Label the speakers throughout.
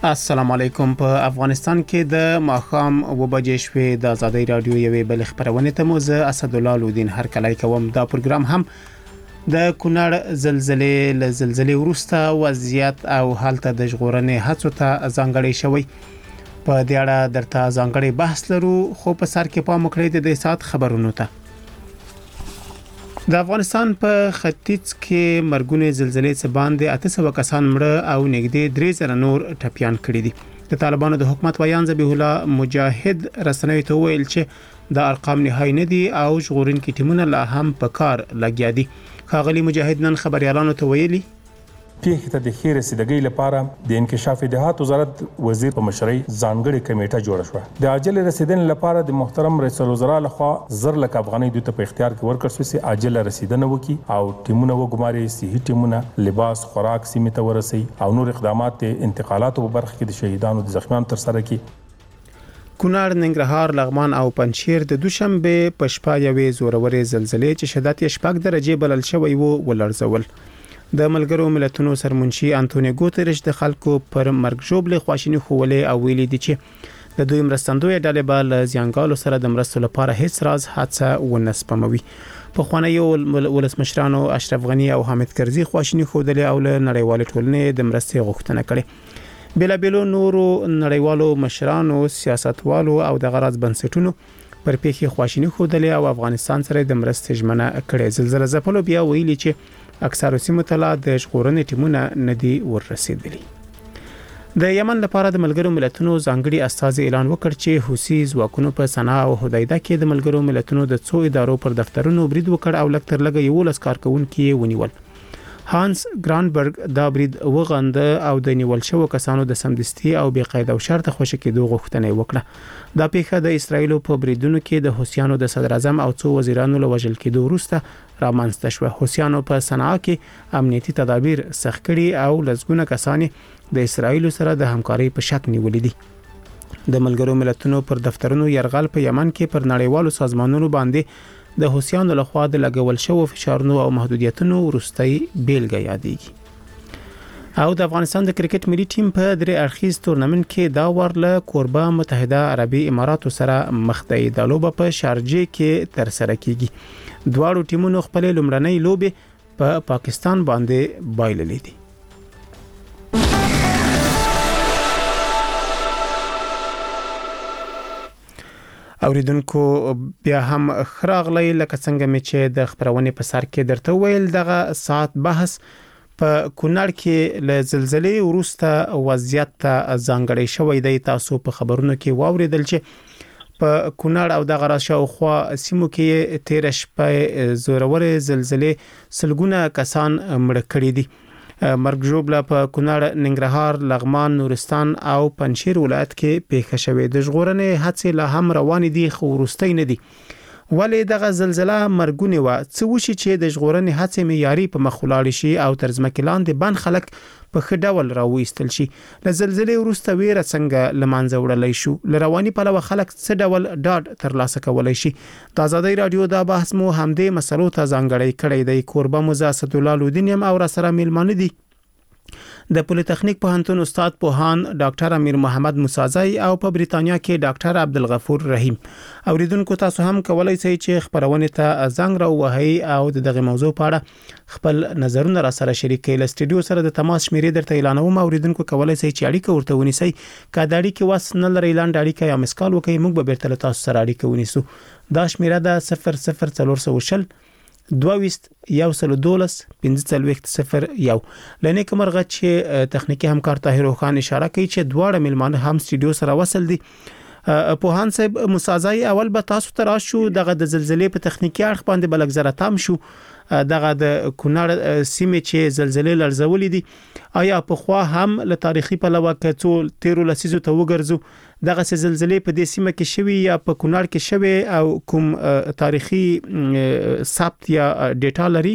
Speaker 1: السلام علیکم. په افغانستان کې د ماښام و بجې شوې د آزادۍ رادیو یوې بل خبرونه ته موزه اسدالله لودین هر کله کوم دا پروګرام هم د کونړ زلزلې وروسته وضعیت او حالت د ژغورنې هڅو ته ځانګړی شوی. په دې اړه درته ځانګړی بحث لرو، خو په سر کې پام وکړئ د سات خبرونو ته. د افغانستان په ختیځ کې مرګونې زلزلې څخه باندې 800 کسان مړه او نږدې 3000 نور ټپيان کړي دي. د طالبانو د حکومت ویان ذبیح الله مجاهد رسنیو ته ویل چې د ارقام نهایی نه دي او ژغورونکي ټیمونه لا هم په کار لګیا دي. ښاغلي مجاهد نن خبريالانو ته ویلي
Speaker 2: پیښې ته د ښې رسیدګۍ لپاره د انکشاف دهات وزارت وزیر په مشرۍ ځانګړې کمیټه جوړه شوه. د عاجل رسیدنې لپاره د محترم رئیس الوزرا لخوا 1,000 لک افغانۍ دوی ته په اختیار کې ورکړل شوې چې عاجل رسیدنه وکړي او ټیمونه وګماري، صحي ټیمونه، لباس، خوراک سیمه ته ورسي او نور اقدامات انتقالاتو په برخه کې د شهیدانو د زخمیانو تر سره کړي.
Speaker 1: کونړ، ننګرهار، لغمان او پنجشیر د دوشنبه په شپه یوې زورورې زلزلې چې شدت یې 6 درجه بلل شوی وو ولړزول. د ملګرو ملتونو سرمنشي انټونیو ګوتریش د خلکو پر مرګ ژوبلې خواشینی خوولې او ویلي دي چې د دوی مرستندوی ډلې به زیانګالو سره د مرستو لپاره هیڅ راز حادثه ونسپموي. په خوانیو ولسمشرانو اشرف غنی او حامد کرزي خواشینی خوولې او له نړیوال ټولنې د مرستې غوښتنه کړې. بلابلو نورو نړیوالو مشرانو، سیاستوالو او د غرض بنسټونو پر پیښې خواشینی خوولې او افغانستان سره د مرستې ژمنه کړې. زلزلې ځپلو بیا ویلي چې اکثر سیمو ته لا د ژغورنې ټیمونه ندي ورسېدلي. د یمن لپاره د ملګرو ملتونو ځانګړي استازي اعلان وکړ چې حوثي ځواکونو په صنعا او حدیده کې د ملګرو ملتونو د څو ادارو پر دفترونو برید وکړ او لکتر لګي 11 کارکونکو ونیول. هانس ګرانبرګ دا برید وغند او د نیول شو کسانو د سمدستي او بې قید او شرط خوشی کېدو غوښتنه وکړه. دا پیښه د اسرایل په بریدونو کې د حوثیانو د صدر اعظم او څو وزیرانو له وژل کېدو وروسته رامنځته شوه. حوثیانو په صنعا کې امنیتي تدابیر سخت کړي او لږونه کسان د اسرایل سره د همکارۍ په شک نیولې دي. د ملګرو ملتونو پر دفترونو يرغل په یمن کې پر نړیوالو سازمانونو باندې د حوثیانو لخوا د لګول شو فشارونو او محدودیتونو وروستۍ بیلګه یادېږي. او د افغانستان د کرکټ ملي ټیم په درې اړخیز تورنمنت کې دا ورله کوربه متحده عربي اماراتو سره مخ دی. د لوبه په شارجه کې تر سره کیږي. دواړو ټیمونو خپل لومړنۍ لوبه په پاکستان باندې بایللې دي. اوریدونکو بیا هم خراغلی لکه څنګه مې چې د خبرونه په سر کې درته ویل دغه ساعت بحث په کونړ کې له زلزلې وروسته وضعیت ته ځانګړی شوی دی. تاسو په خبرونو کې واوریدل چې په کونړ او د غراشاوخوا سیمو کې 13 شپه زورورې زلزلې سلګونه کسان مړ کړي دي. مرګ ژوبله په کونړ، ننګرهار، لغمان، نورستان او پنجشیر ولایت کې پیښه شوې. د ژغورنې هڅې لا هم روانې دي خو وروستۍ نه دي. ولې دغه زلزلہ مرګونه و څه وشي چې د ژغورنې هڅې معیاري په مخ ولاړ شي او تر ځمکې لاندې بن خلک په ښه ډول راوېستل شي. له زلزلې وروسته ویره څنګه لمانځه وړلای شو؟ لرواني پلوه خلک څه ډول ډاډ ترلاسه کولای شي؟ د آزادۍ رادیو دا بحث مو همدې مسلو ته ځانګړی کړی دی. کوربه موزه اسدالله لودین او را سره میلمانه دي د پولیټیکنیک پوهنتون استاد پوهان ډاکټر امیر محمد موسازی او په بریتانیا کې ډاکټر عبدالغفور رحیم. اوریدونکو تاسو هم کولای شئ چې خبرونه ته زنګ راوهئ او دغه موضوع په اړه خپل نظرونه را سره شریک کړئ. له سټډیو سره د تماس شمیرې درته اعلانوم. اوریدونکو کولای شئ چې اړیکه ورته ونیسئ. کله اړیکه وس نه لري لاند اړیکه یا مسکال وکړئ، موږ به بیرته تاسو سره اړیکه ونیسو. دا شمیره ده 00400 22 112 1501. لنه کومرغه چې تخنیکی همکار طاهر خان اشاره کوي چې دواړه ملمانه هم سټډیو سره وصل دي. پوهان صاحب موسازی، اول به تاسو ته راشو دغه د زلزلې په تخنیکی اړخ باندې بلګ زره تام شو. دغه د کونړ سیمه چې زلزلې لړزولې دي، آیا په خوا هم له تاریخي پلوه کې 13 لسیزو ته وګرځو دغه زلزلې په دې سیمه کې شوي یا په کونړ کې شوي او کوم تاریخي ثبت یا ډیټا لري؟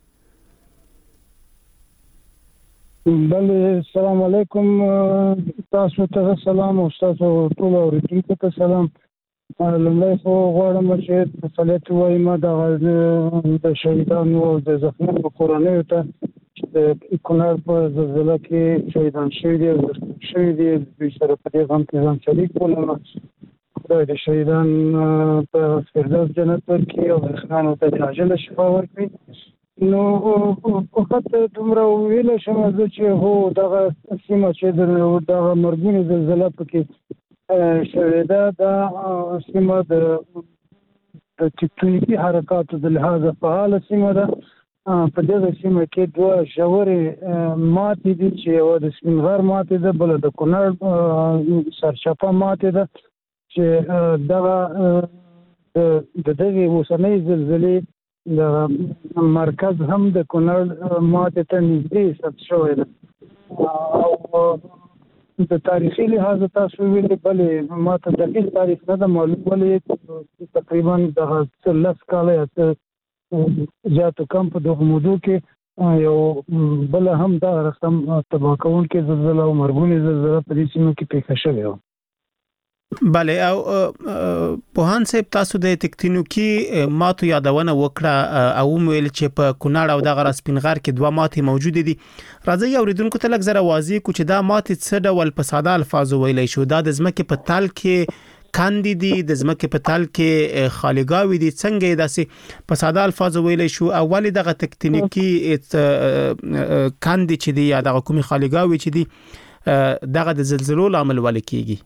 Speaker 3: بله، السلام علیکم. تاسو ته سلام او تاسو ټول اوریدونکو ته سلام. لومړی خو غواړم چې فعالیت وایم د شهیدانو او د زخمیانو کورنیو ته چې کونړ په زلزلہ کې شهیدان شوي دي او شوي دي دوی سره په دې غم کې ځان شریک بولم. خدای د شهیدان په فردوس جنت ورکړي او خانانو ته د عاجله شفا ورکړي. نو فقط دومره ویلی شم زه چې هو دغه سیمه چې دغه مرګونې زلزله پکې شوې ده دا سیمه د تکتونیکي حرکاتو د لحاظه فعاله سیمه ده. په دغه سیمه کې دوه ژورې ماتې دي چې یوه د سپین غر ماتې ده، بله د کونړ سرچپه ماتې ده چې دغه د دغې اوسنۍ زلزلې د مرکز هم د کونړ ماتې ته نږدې ثبت شوی ده. او د تاریخي لحاظ تاسو ویلې بلې ما ته دقیق تاریخ نه ده معلوم، ولې تقریبا دغه 10 کاله یا زیاتو کم په دغه موضوع کې یو بله هم دا رقم تباه کوونکې زلزله او مرګونې زلزله په دې سیمه کې پیښه شوې وه.
Speaker 1: بله او پوهان صاحب تاسو د تکتونیکي ماتو یادونه وکړه او ویل چې په کونړ او دغه سپینغر کې دوه ماتې موجود دي. راځي اوریدونکو ته لږ زره واضح کو چې دا ماتې څه ډول په ساده الفاظو ویلای شو. دا د ځمکې په تل کې کاندي دي، د ځمکې په تل کې خالیګاوي دي، څنګه داسې په ساده الفاظو ویلای شو؟ اولی دغه تکتونیکي کاندي چې دي یا دغه کومي خالیګاوي چې دي دغه د زلزلو لامل ول کیږي؟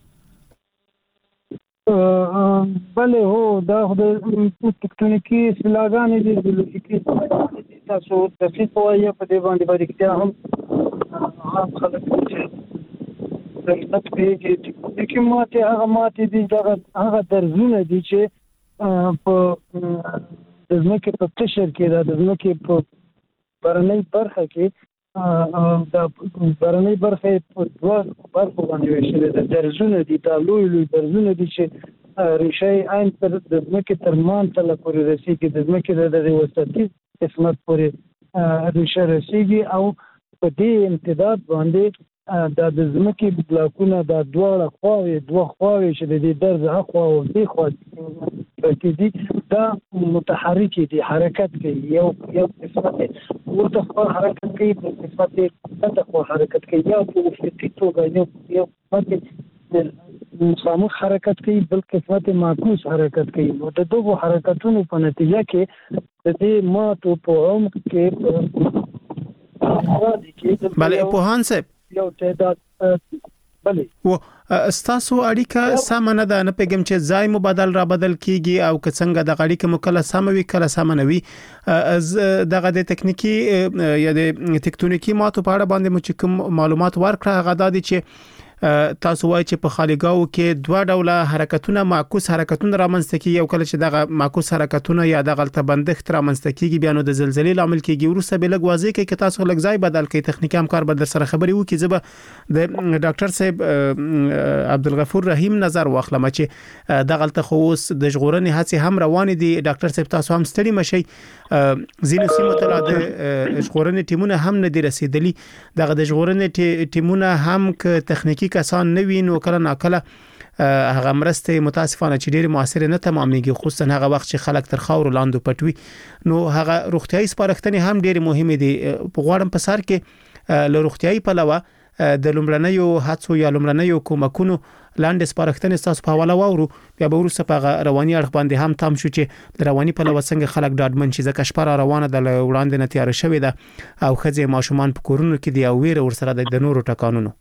Speaker 3: بله هو دا د تکتونیکي سلاګانې دي، جیولوژیکي تاسو دقیق وایي په دې باندې باریکتیا هم عام خلک چې د پیږي تکتونیکي ماتې هغه ماتې دي هغه درزونه دي چې په د ځمکې په قشر کې د ځمکې په بهرنۍ برخه کې د بهرنۍ برخه په دوه برخو باندې ویشلې ده. درزونه دي، دا لوی درزونه دي چې ریشه یې عین تر د ځمکې تر مانتله پورې رسېږي، د ځمکې د دغې وسطي قسمت پورې ریشه رسېږي او په دې امتداد باندې دا د ځمکې بلاکونه دا دوه خواوې چې د دې درز هخوا او دې خوا پرتې دي دا متحرکې دي، حرکت کوي. یو قسمت ورته خوا حرکت کوي، بل قسمت ورته خوا حرکت کوي، یا په افقي توګه یو قسمت مخامخ حرکت کوي، بل قسمت معکوس حرکت کوي. نو د دغو حرکتونو په نتیجه کې د دې ماتو په عمق کې
Speaker 1: بله پوهان صاحب
Speaker 3: یو تعداد بله
Speaker 1: ستاسو اړیکه سم نه ده، نه پیګم چې ځای مبادل را بدل کیږي او که څنګه د اړیکه مکله سم وي کله سم نه وي. دغه د تکنیکی یا د تکتونیکی ماتو په اړه باندې مو چې کوم معلومات ورکړه هغه د دي چې تاسو وایي چې په خالیګاو کې دوه ډوله حرکتونه معکوس حرکتونه رامنځته کیږي، یو کله چې دغه معکوس حرکتونه یا دغه تبندښت رامنځته کیږي بیا نو د زلزلې لامل کیږي. ورسره به لږ واضح کوي چې تاسو لږ ځای بدل کوي، تخنیکی همکار به در سره خبري وکړي. زه به د ډاکټر صاحب عبدالغفور رحیم نظر واخلم چې دغه خو اوس د ژغورنې هڅې هم روان دي. ډاکټر صاحب تاسو هم ستړي مشي، ځینو سیمو ته د ژغورنې ټیمونه هم نه دي رسیدلي. دغه د ژغورنې ټیمونه هم ک تخنیکی کسان نه وي نو کله ناکله هغه مرسته متاسفانه چې ډېر موثر نه تمامېږي، خصوصا هغه وخت چې خلک تر خاور لاندې پټوي. نو هغه روغتيایي سپارښتنې هم ډېر مهمه دي. په غواړم په سر کې له روغتيایي پلوه د لومړنیو هڅو یا لومړنیو کومکونو لاندې سپارښتنې تاسو په حواله وورو، بیا به وروسته په رواني اړخ باندې هم تام شو چې د رواني پلوه څنګه خلک ډاډمن شي، ځکه شپه روانه د وړاندې نه تیار شوې ده او ښځې ماشومان په کورونو کې دي او ویره ورسره د نورو ټکانونو.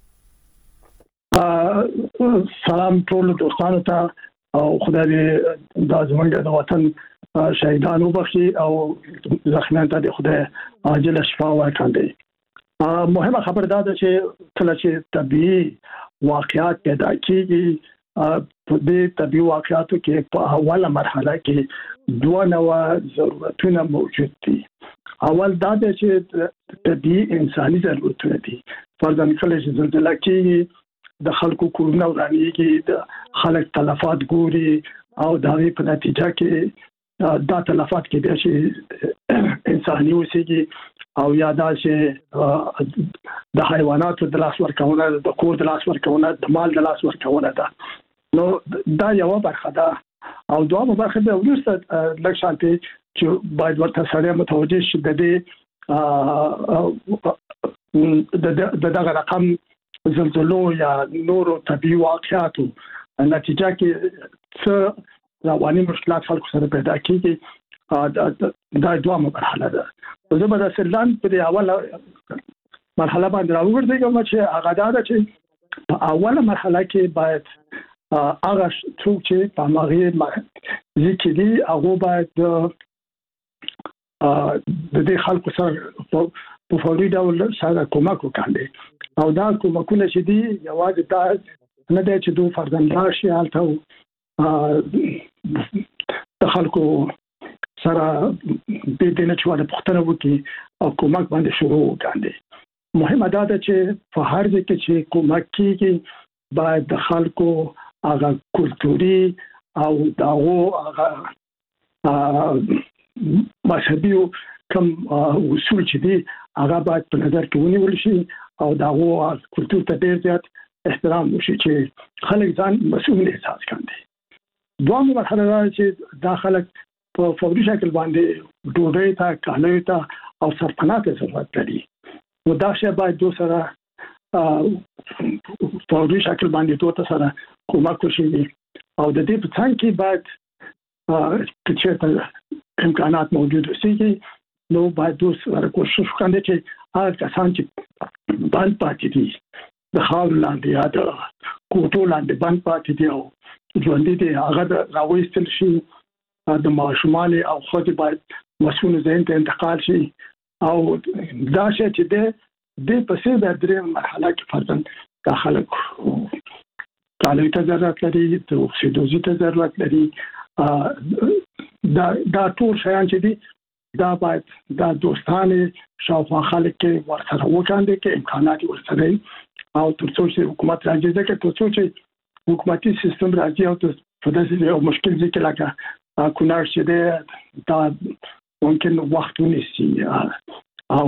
Speaker 4: سلام ټول دوستانو ته او خدای دې د زمونږ د وطن شهیدانو بخشي او زخمیان ته د خدای عاجله شفا ورکړي. مهمه خبر ده چې کله چې طبيعي واقعات پیدا کیږي په دې طبيعي واقعاتو کې په اوله مرحله کې دوه نوع ضرورتونه موجود دي. اول دا چې طبيعي انساني ضرورتونه دي. فرضاً کله چې زلزلہ کیږي د خلکو کورونه ورانېږي، د خلک تلفات ګوري او د هغې په نتیجه کې دا تلفات کې بیا چې انساني اوسېږي او یا دا چې د حیواناتو د لاس ورکونه، د کور د لاس ورکونه، د مال د لاس ورکونه ده. نو دا یو برخه ده. او دوامه برخه ده وروسته لږ شانتي چې باید ورته سره متوجه شي د دې دغه رقم زلزلو یا نورو طبيعي واقعاتو نتیجه کې څه رواني مشکلات خلکو سره پیدا کیږي دا دوه مرحله ده. زه به د سرلان په اوله مرحله باندې راوګرځم چې هغه دا چې په اوله مرحله کې باید هغه څوک چې په ماغي ځکه دي هغه باید د دې خلکو سره په فوري ډول سره کومک وکړي او دا کومکونه چې دي یوازې دا نه دی چې دوه فرزندان شي حالته د خلکو سره د دې نه چې ولا پښتنه وکړي او کومک باندې شروع وکړي. مهمه دا ده چې په هر ځای کې چې کومک کیږي باید د خلکو هغه کلتوري او داغو هغه مذهبي کوم اصول چې دي هغه باید په نظر کې ونیول شي او داغو کلتور ته ډیر زیات احترام وشي چې خلک ځان مسؤل احساس کړي. دوه مرحله ده چې دا خلک په فوري شکل باندې ډوډۍ ته کالي ته او سرپناه ته ضرورت لري. نو دا شی باید دوه سره فوري شکل باندې دوه سره کومک وشي او د دې په څنګ کې باید چې امکانات موجود وي نو باید دوه سره کوشش وکړي چې هغه کسان چې باندې پاتې دي د خاور لاندې یا د کوټو لاندې باندې پاتې دي او ژوند دي هغه راوېستل شي د ماشومان او خو باید مسؤل ذهن ته انتقال شي او دا شی چې د پسې د درې مرحله کې فرضاً داخله کالي ته ضرورت لري د اکسیډوزي ته ضرورت لري دا ټول شیان چې دي دا باید دا دوستانه شاوخوا خلک کې ورسره وکاندي کې امکانات ورسره او ترڅو چې حکومت راځي ځکه ترڅو چې حکومتي سیستم راځي او په داسې یو مشکل ځکه لکه کونړ چې دا ممکن وخت ونیسي او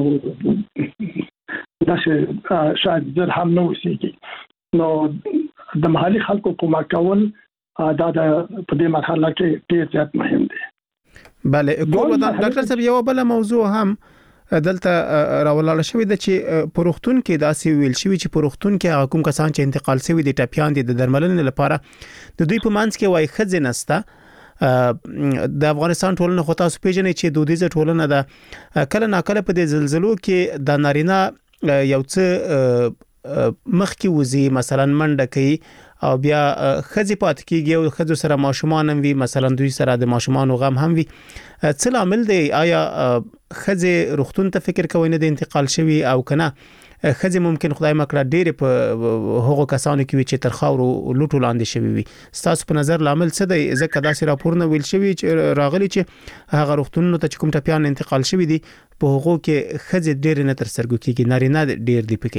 Speaker 4: داسې شاید زر هم نه وسیږي. نو د محلي خلکو کومک کول دا د په دې مرحله کې ډېر زیات مهم دی.
Speaker 1: بله ډاکټر صاحب یو بل موضوع هم دلته راولاله شوې ده چې پروختون کې داسې ویل شوی چې پروختون کې هغه کوم کسان چې انتقال شوی دي ټپيان دي د درملنې لپاره د دوی په منځ کې وای خځې نسته. د افغانستان ټولنه خو تاسو پیژنئ چې دودیزه ټولنه ده کله ناکله په دې زلزلو کې د نارینه یو څه مخکې وزي مثلا منډه کوي او بیا خځې پات کیږي او خځو سره ماشومان هم وي مثلا دوی سره د ماشومان غم هم وي څه عامل دی آیا خځې روغتون ته فکر کوي نه د انتقال شوی او کنه خځې ممکن خدای مکړه ډېر په هغو کسانو کې چې تر خاورو لوټو لاندې شوی وي تاسو په نظر لامل څه دی ځکه داسې راپورونه ویل شوی چې راغلي چې هغه روغتونونو ته کوم ټپيان انتقال شوی دي په هغو کې خځې ډېر نه تر سرګو کېږي نارینه ډېر دی پکې.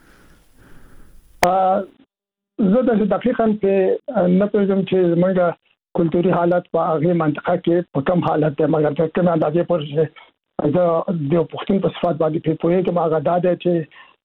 Speaker 4: زه د دقیقاً په نه پېژم چې موږ کلتوري حالت په هغه منطقه کې په کوم حالت دی مګر څه کومه اندازې پورې دا د پښتون په صفات باندې په پوهه کې ماغه دا دی چې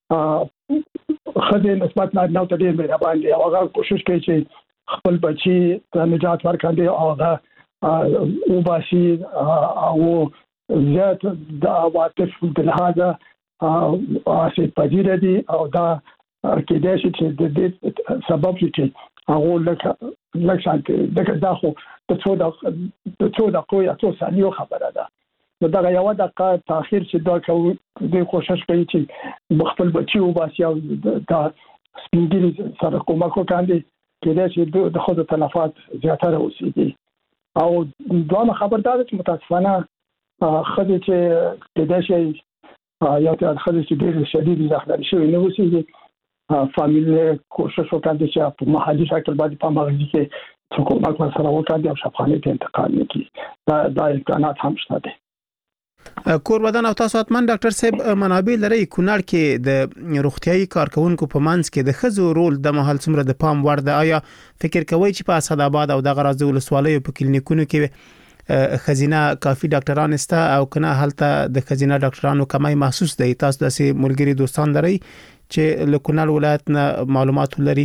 Speaker 4: خځې نسبت نه ډېر مهربان دي او هغه کوشش کوي چې خپل بچي ته نجات ورکړي او هغه او باسي او زیات د عواطف د لحاظه اسې پذیر دي او دا کې د شي چې د سبب چې هغه لکه شانتي دا خو د څو د څو ثانیو خبره ده. نو دا یو د تاخير چې دا کوي د کوشش کوي چې خپل بچي او باسي او دا سپینګری سره کومک وکړي کله چې د خود تلفات زیاتره اوسېږي او دوه خبردار چې متاسفانه خځې چې د شي یو ته خځې چې ډېر شدید زخمي شوی نه اوسېږي فامیل کوشش وکړي چې په محلي شکل باندې په مغزي کې کومک سره وکړي او شفاخانه ته انتقال وکړي دا امکانات هم شته دي.
Speaker 1: کور بدن او تاسو اتمن ډاکټر صاحب منابع لري کونړ کې د روغتيایي کارکونکو په منځ کې د خزو رول د محل څومره د پام وړ ده آیا فکر کوي چې په اسداباد او د غرض ولسوالۍ په کلینیکونو کې خزینه کافي ډاکټران استه او کنه هلته د خزینه ډاکټرانو کمای محسوس دی تاسو د ملګری دوستان لري چې له کونړ ولایت نه معلومات لري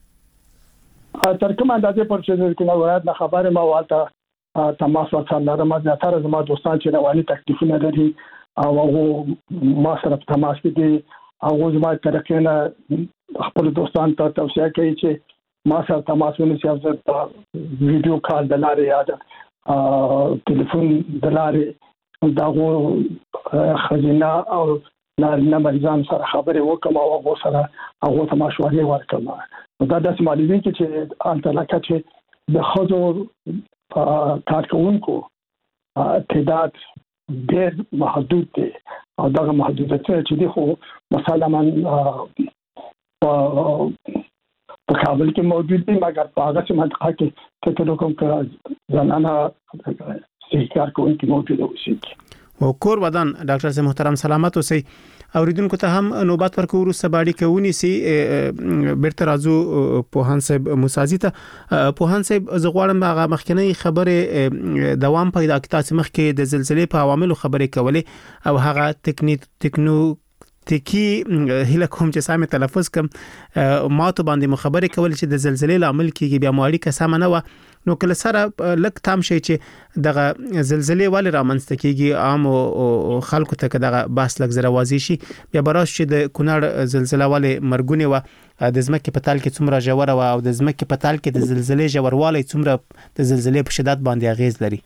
Speaker 4: تر کومه اندازې پر چې د کونړ ولایت نه خبره ما واته تماس وکړل ما زیاتره زما دوستان چې رواني تکلیفونه لري او هغه ما سره په تماس کې دي هغه زما طرفینه خپل دوستان ته توصیه کوي چې ما سره تماس ونیسي او زه ویډیو کال د لارې یا ټلیفون د لارې دغه خزینه او نه مریضان سره خبرې وکم او هغه سره هغه ته مشورې ورکړم. دا د سمالیدي چې انت لکه چې د خزو کارکونکو تعداد ډېر محدود دی او دغه محدودیت چې دی خو مثلا من په کابل کې موجود دي مګر په هغه منطقه کې فکر کوم چې زنانه صحیح کارکونکي موجود اوسي.
Speaker 1: او کور ودان ډاکټر صاحب محترم سلامت اوسئ. اوریدونکو ته هم نوبت ورکو وروسته باندې کوونی سي بیرته راځو پوهان صاحب موسازي ته. پوهان صاحب زغوالم هغه مخکنی خبره دوام پیدا کړه چې مخکې د زلزلې په عواملو خبرې کولې او هغه تکنیکی هله کوم چې سامي تلفظ کوم ماته باندې مخبره کول چې د زلزلې لامل کیږي بیا مو اړیکه سم نه و نو کله سره لک تام شي چې دغه زلزلې ولې رامنځته کیږي عام خلکو ته دغه باس لک زره واضح شي بیا براس چې د کونړ زلزلې ولې مرګونه و د زمکه په تال کې څومره جوړه و او د زمکه په تال کې د زلزلې جوړوالی څومره د زلزلې په شدت باندې اغیز لري.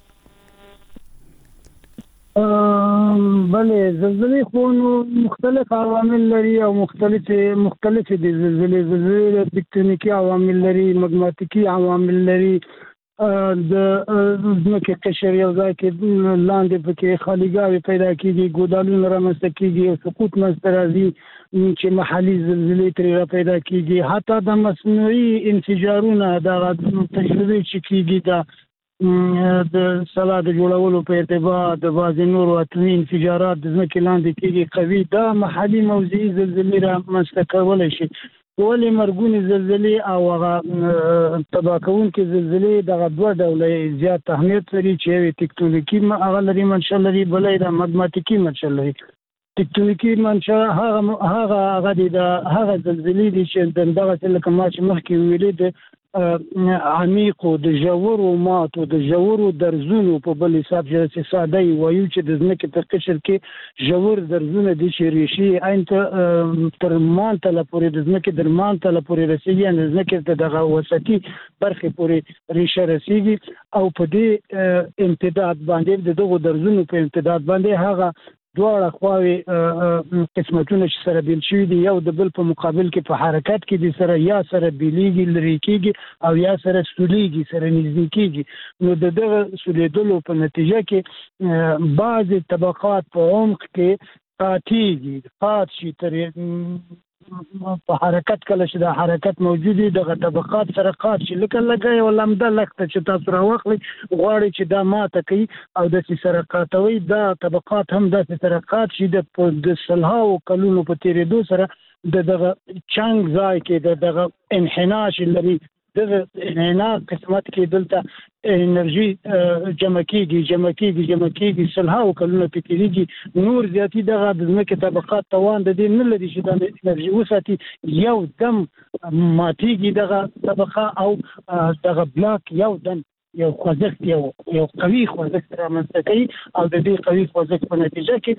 Speaker 3: بله زلزلې خو مختلف عوامل لري او مختلف دي. زلزلې تکتونیکی عوامل لري، مګناطیکي عوامل لري، د ځمکې قشر یو ځای کې لاندې پکې خالیګاوې پیدا کیږي، ګودالونه رامنځته کیږي او سقوط منځته راځي چې محلي زلزلې ترې را پیدا کیږي. حتی د مصنوعي انفجارونه د تجربې چې کیږي د سلا د جوړولو په ارتباط د بعضې نورو اتومي انفجارات د ځمکې لاندې کېږي قوي، دا محلي موضعي زلزلې رامنځته کولی شي. ولې مرګونې زلزلې او هغه تباه کوونکې زلزلې دغه دوه ډوله زیات اهمیت لري چې یو تکتونیکي هغه لري منشأ لري، بله یې د مګناطیکي منشأ لري. تکتونیکی منشأ هغه دي د هغه زلزلې دي چې دغه لکه ما چې مخکې ویلې د عمیقو د ژورو ماتو د ژورو درزونو په بل حساب چې ساده وایو چې د ځمکې په قشر کې ژور درزونه دي چې ریښې عین تر مانتله پورې د ځمکې در مانتله پورې رسېږي، یعنې د ځمکې دغه وسطي برخې پورې ریښه رسېږي او په دې امتداد باندې د دغو درزونو په امتداد باندې هغه دواړه خواوې قسمتونه چې سره بیل شوي دي یو د بل په مقابل کې په حرکت کې دي، سره یا سره بیلیږي، لرې کېږي او یا سره سولیږي، سره نږدې کېږي. نو د دغه سولیدلو په نتیجه کې بعضې طبقات په عمق کې قاطېږي، قات شي ترې په حرکت کله چې د حرکت موجود وي دغه طبقات سره قات شي، لکه لږه یو لمده لښته چې تاسو راواخلئ غواړئ چې دا ماته کوي او داسې سره قاتوي، دا طبقات هم داسې سره قات شي. د سلهاوو کلونو په تېرېدو سره دغه چنګ ځای کې دغه انحناش لري، دغه انحناء قسمت کې دلته انرژي جمع کېږي سلهاوو کلونه پې تېرېږي، نور زیاتي دغه د ځمکې طبقات توان د دې نه لري چې دا انرژي وساتي، یو دم ماتېږي دغه طبقه او دغه بلاک یو دم یو خوځښت یو قوي خوځښت رامنځته کوي او د دې قوي خوځښت په نتیجه کې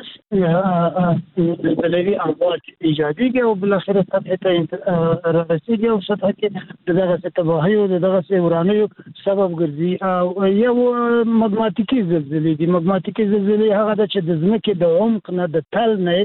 Speaker 3: زلزلوي امواج ایجادېږي او بالاخره سطحې ته رسېږي او سطحه کې د دغسې تباهیو د دغسې ورانیو سبب ګرځي. او یو مګناطیکي زلزلې دي. مګناطیکي زلزلې هغه ده چې د ځمکې د عمق نه د تل نه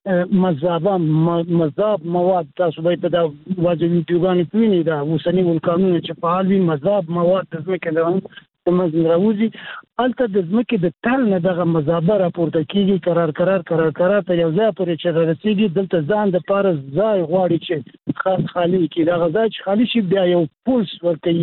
Speaker 3: مذاب مواد، تاسو باید دا واضح ویډیوګانې ووینئ، دا اوسني ولکانونه چې فعال وي مذاب مواد د ځمکې د عمق منځ راوځي، هلته د ځمکې د تل نه دغه مذابه راپورته کېږي قرار ته یو ځای پورې چې رارسېږي، دلته ځان دپاره ځای غواړي چې خالي کړي. دغه ځای چې خالي شي بیا یو پولس ورکوي،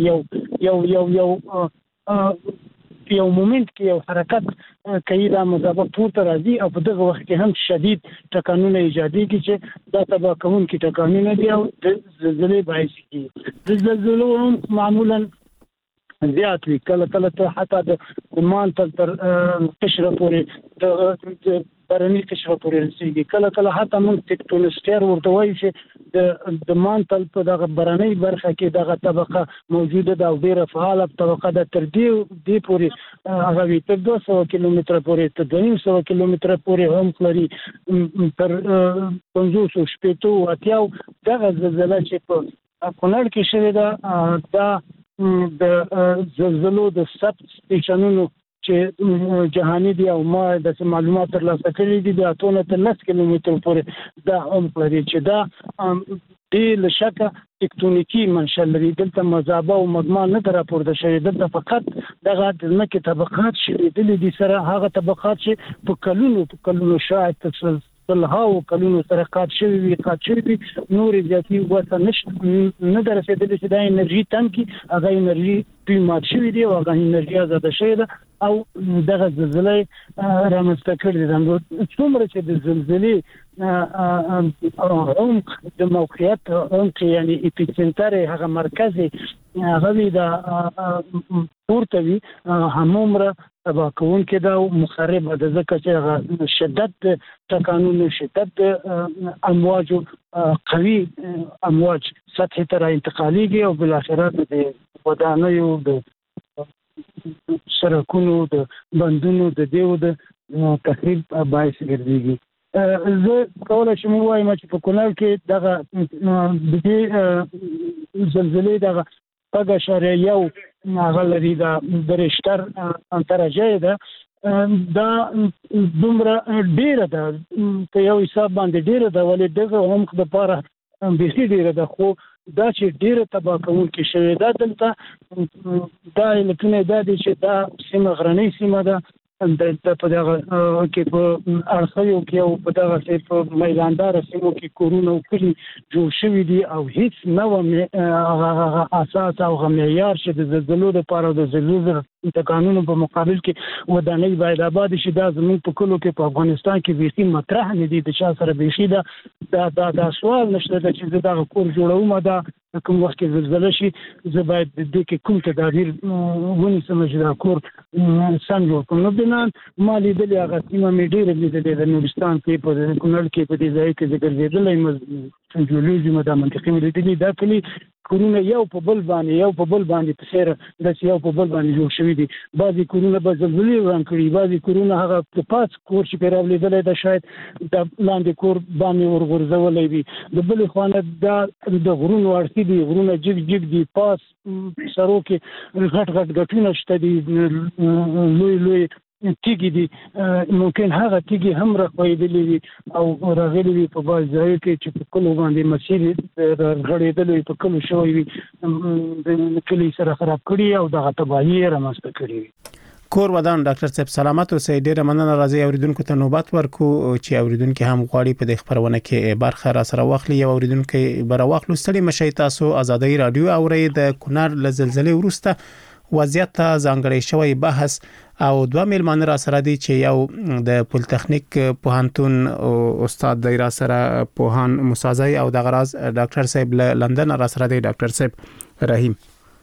Speaker 3: یو مومنت کې یو حرکت کوي، دا مذابه پورته راځي او په دغه وخت کې هم شدید ټکانونه ایجادېږي چې دا تباه کوونکي ټکانونه دي او د زلزلې باعث کېږي. د زلزلو هم معمولا زیات وي، کله ته حتی د مانتل تر قشره پورې برني قشره پورې رسیږي. کله حتی موږ ټیکټونسفیر ورته وایي چې د مانتل په دغه برني برخه کې دغه طبقه موجوده ده او ډیره فعاله طبقه ده. تر دې پورې هغه تر 200 کیلومتره پورې تر 200 کیلومتره پورې هم لري. تر 500 شپېتو اتیاو دغه زلزله چې په کونړ کې شوې ده دا د زلزلو د ثبت سټیشنونو چې جهاني دي او ما د معلومات ترلاسه کړي دي د اتونه تر 10 کیلومتر پورې دا هم لري چې دا د لشکه ټیکټونیکی منشأ لري. دلته مذابه او مګما نه راپورته شوی. دلته فقط دغه د ځمکې طبقات شریدلې دي سره هغه طبقات چې په کلونو شاید هاو کلونو سره قات شوی وي نور ځاتی وته نه درسېدل چې د انرژي تنګي هغه انرژي دوی مات شوی دی او هغه انرژي آزاد شوی ده او دغه زلزلې رامنځته کړې ده. څومره چې د زلزلې عمق د موقعیت عمق یعنی اپیسنتر هغه مرکزي هغه د پورته وي همومره تبا کون کې دا مخرب د ځکه چې شدت تکانون شدت امواج قوي امواج سطح تر انتقاليږي او بل اخر د ودانیو د سرکونو د بندونو د دیو د تخریب باعث ګرځي. زه کولای شم وایم چې په کونړ کې دغه د دې زلزلې دغه پګه شریعو غلري د رشتر درجه ده دا دومره ډیره ده په یو حساب باندې ډیره ده ولې دغه عمق د پاره بیخي ډیره ده خو دا چې ډیره تبا کوونکې شوې ده دلته دا لکه دا دي چې دا سیمه غرنۍ سیمه ده د په دغه کې په اړخیو کې او په دغه په میداندار سیمو کې کورونه کلی جوړ شوي دي او هیڅ نوې اساس او معیار چې د زلزلو لپاره د زلزلو د قانونو په مقابل کې ودانۍ باید آباد شي. دا زموږ په کلو کې په افغانستان کې بیخي مطرح نه دي. د چا سره بیخي دا سوال نشته چې زه دغه کور جوړوم دا کوم وخت کې زلزله شي زه باید د دې کې کوم تدابیر ونیسم چې دا کور سم جوړ کړم. نو بنان ما لیدلې هغه سیمه مې ډېره لیدلې د نورستان کې په کونړ کې په دې ځای کې ذکر کېدلی جیولوژي مدا منطقي مې لیدلې دا کلی کورونه یو په بل باندې په سیر د یو په بل باندې جوړ شوي دي. بعضي کورونه به زلزلې وران کړي بعضي کورونه هغه په پاس کور چې پیراو لیدلې دا شاید د لاندې کور باندې ورغورځولې وي. د بل خوانه د غرونو ورسي دي غرونه جګ دي پاس سرو کې غټ غټونه شته دي لوی تیږي دي ممکن هغه تیږي هم راخوېدلې وي او راغلي وي په باز ځای کې چې په کلو باندې مسیر غړېدلې په کلو شوی وي د کلی سره خراب کړي او دغه تباہي رامنځته کړي وي.
Speaker 1: کور ودان ډاکټر صاحب سلامت اوسئ. ډیره مننه راځي اوریدونکو ته نوبت ورکو چې اوریدونکو هم غواړي په دې خبرونه کې برخه را سره واخلي. یو اوریدونکو بر واخلو ستړي مشي تاسو آزادۍ رادیو اوري د کونړ ل زلزلې ورسته وضعیت ته ځانګړی شوی بحث او دوه میلمانه را سره دي چې یو د پولیټیکنیک پوهنتون استاد دی را سره پوهان مسازي او د غراز ډاکټر صاحب لندن را سره دی ډاکټر صاحب رحیم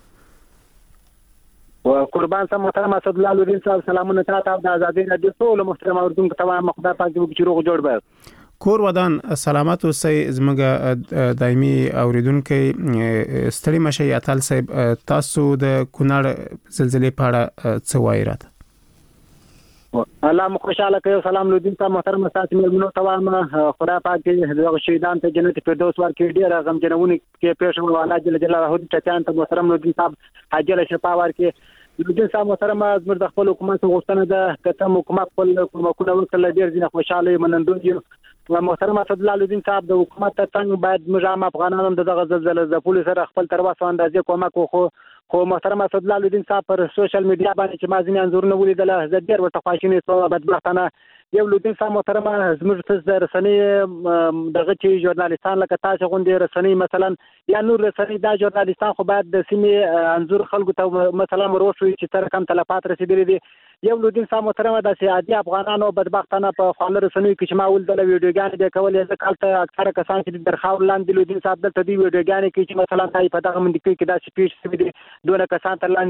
Speaker 5: قربان سم محترم اسد الله لورین صاحب سلامونه تاسو د آزادۍ رادیو ټول محترم اوریدونکو ته خدای پاک دې وکړي روغ جوړ به.
Speaker 1: کور ودان سلامت اوسئ. زموږ دایمي اوریدونکو ستړي مشي اتل صاحب تاسو د کونړ زلزلې په اړه څه وایي راته؟
Speaker 5: الله مو خوشاله کوي. سلام لودین صاحب محترم اساس ملمنو توام خدای پاک دې د شهیدان ته جنت فردوس ورکړي. ډیر غم جنونی کې پیښ شو الله جل جلاله دې ټچان ته محترم لودین صاحب عاجل شفا ورکړي. لودین صاحب محترم زموږ د خپل حکومت غوښتنه ده کته حکومت خپل کومکونه وکړل ډیر ځنه خوشاله منندوی محترم اسد الله لودین صاحب د حکومت ته څنګه باید مجام افغانانو دغه زلزلې د پولیس سره خپل تر واسه اندازې کومک خو محترم اسد الله لودین صاحب پر سوشل میډیا باندې چې مازینه انزورونه ولیدل زه ډیر ورته خواشینی سو بدبختانه یو لودین صاحب محترم زموږ ته رسنۍ دغه چې ژورنالیستان لکه تاسو غونډې رسنۍ مثلا یا نور رسنۍ دا ژورنالیستان خو باید د سیمې انزور خلکو ته مثلا وروښوي چې تر کم تلفات رسیدلې دي. یو لودین صاحب محترم د سیادي افغانانو بدبختانه په خپل رسنۍ کې چې ما ول د ویډیوګان د کولې ځکه اکثره کسان چې درخواست لاندې لودین صاحب دلته دی ویډیوګان کې چې مثلا تای په دغه منډي کې دا سپیچ سوي دي دوه کسان تر لاندې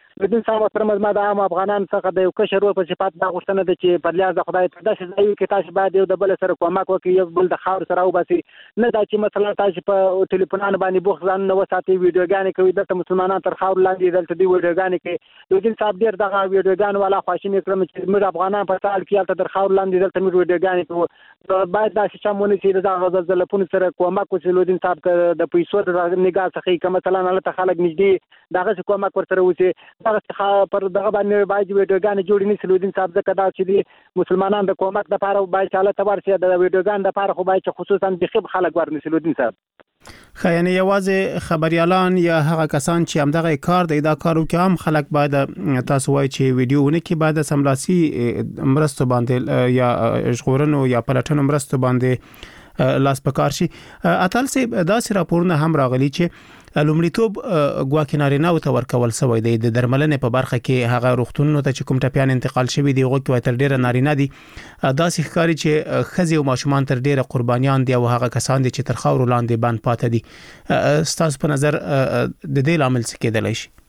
Speaker 5: لودین صاحب محترم ما د عام افغانان څخه د یو کشر ور په صفات دا غوښتنه ده چې په لیاز د خدای ته داسې ځای کې تاسو باید یو د بل سره کومک وکړئ یو بل د خاور سره وباسي نه دا چې مثلا تاسو په ټلیفونانو باندې بوخ ځان نه وساتئ ویډیوګانې کوي دلته مسلمانان تر خاور لاندې دلته دی ویډیوګانې کوي لودین صاحب ډیر دغه ویډیوګان والا خواشینی کړم چې موږ افغانان په سال کې تر خاور لاندې دلته موږ ویډیوګانې کوو باید دا چې مونږ چې دغه ځلپون سره کومک وکړي لودین صاحب د پیسو د نگاه څخه کوم مثلا الله خلک نږدې دغه کومک ورسره وسی دغه پر دغه باندې باید ویډیوګان جوړ نه لودین صاحب ځکه دا چې دي مسلمانان د کومک لپاره باید چې الله تبارک د ویډیوګان لپاره خو باید خصوصا د خب خلک ورنسي لودین صاحب
Speaker 1: خیانه یوازې خبريالان یا هغه کسان چې همدغه کار د دا کارو کې هم خلک باید تاسو وایي چې ویډیوونه کې باید سملاسي مرستو باندې یا ژغورنو یا پلټنو مرستو باندې لاس پکار شي اتل سي داسې راپورونه هم راغلي چې لومړیتوب ګواکې نارینه او ته ورکول شوی دی د درملنې په برخه کې هغه روغتونونو ته چې کوم ټپيان انتقال شوی دی غوږ کې تر ډیره نارینه دي داسې ښکاري چې خزي او ماشومان تر ډیره قربانيان دي او هغه کسان دي چې تر خاور لاندې باندې پاتې دي ستاسو په نظر د دې لامل څه کېدلی شي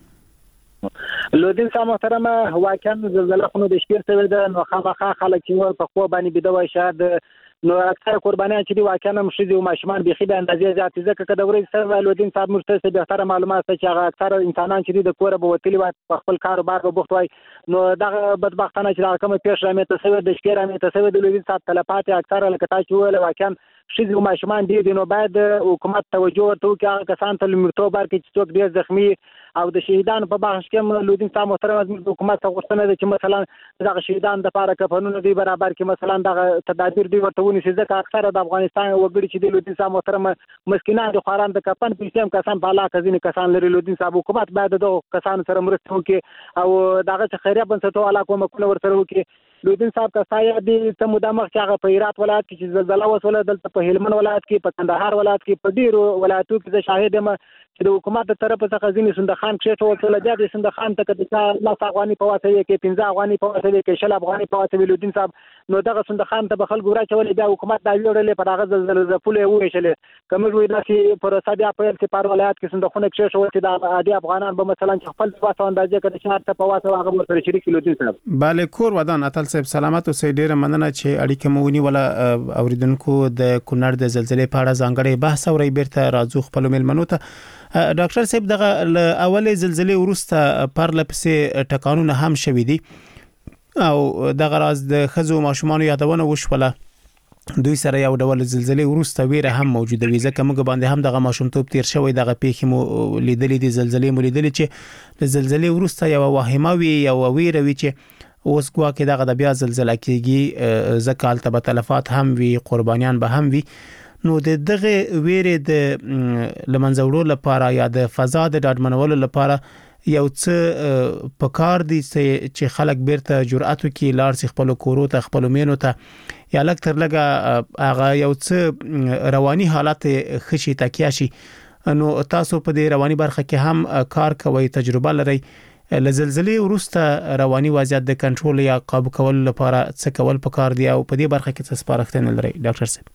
Speaker 5: لودین صاحب محترم واقعا زلزلہ خو د شپیر څخه د نو خامخا خلک چې په خو باندې بيدوي شاید نو اکثر قربانیان چې دی واقعا مشري او ماشومان به خې د اندازې زیات ځکه کده ورې سره لودین صاحب مرسته به تر معلومات چې هغه اکثر انسانان چې دی د کور به وتلی په خپل کاروبار به بوخت وای نو دغه بدبختانه چې دا کوم پیښ رامې ته د شپیر رامې ته د لودین صاحب تلفات اکثر لکه تاسو ول واقعا شې او ماشومان دي نو باید حکومت توجه ورته کوي کسان ته لمرتوب ورکړي چې څوک ډیر زخمی او د شهیدانو په بخش کې لودین صاحب محترم حکومت ته غوښتنه ده چې مثلا دغه شهیدان د لپاره کفنونه دی برابر کې مثلا دغه تدابیر دی ورته ونیسي ځکه اکثر د افغانستان وګړي چې د لودین صاحب محترم مسکینان د خوران د کفن پیسې هم کسان په علاقه ځینې کسان لري لودین صاحب حکومت باید د کسان سره مرسته وکړي او دغه خیریه بنسټو علاقه مکونه ورسره وکړي لودین صاحب کا سایه دي ته مدامخ چې هغه په هرات ولایت کې چې زلزلہ وسوله دلته په هلمند ولایت کې په کندهار ولایت کې په ډیرو ولایتو کې زه شاهد یم چې د حکومت تر طرفه څخه ځینې سندخان کې وسوله بیا د سندخان ته د لاس افغاني په واسطه کې 15 افغاني په واسطه کې شل افغاني په واسطه لودین صاحب نو دغه سندخان ته بخل ګورا چولې بیا حکومت دا ویړلې په هغه زلزلہ پوله وېشلې کوم وی داسې پروسه بیا په کې پر ولایت کې سندخونه کې شو چې د عادي افغانان به مثلا خپل واسطه اندازې کې د شهر ته په واسطه هغه ورسره شریک لودین صاحب
Speaker 1: bale کور ودان اتل صاحب سلامت اوسئ ډیره مننه چې اړیکه مو ونیوله اوریدونکو د کونړ د زلزلې په اړه ځانګړي بحث اوري بیرته راځو خپل ملمنو ته ډاکټر صاحب دغه اولې زلزلې وروسته پرلپسې ټکانونه هم شوي دي او دغه راز د خزو ماشومان یادونه وشوله دوی سره یو ډول زلزلې وروسته ویره هم موجوده وي ځکه موږ باندې هم دغه ماشومتوب تیر شوی دغه پیښې مو لیدلې دي زلزلې مو لیدلې چې د زلزلې وروسته یو واهمه وي یو ویره وي چې اوس ګواکې دغه د بیا زلزلہ کېږي ځکه البته تلفات هم وي قربانیان به هم وي نو دغه ویره د لمنځوړو لپاره یا د فضا د ډاډمنولو لپاره یو څه پکار دي چې خلک بیرته جرأت وکړي لار سي خپل کورو ته خپل مینو ته یا لکتر لګه هغه یو څه رواني حالت خشي تکیا شي نو تاسو په دې رواني برخه کې هم کار کوي تجربه لري لزلزلې وروسته رواني وضعیت د کنټرول یا قابو کول لپاره څه کول پکار دي او په دې برخه کې څه سپارښتنه لري ډاکټر صاحب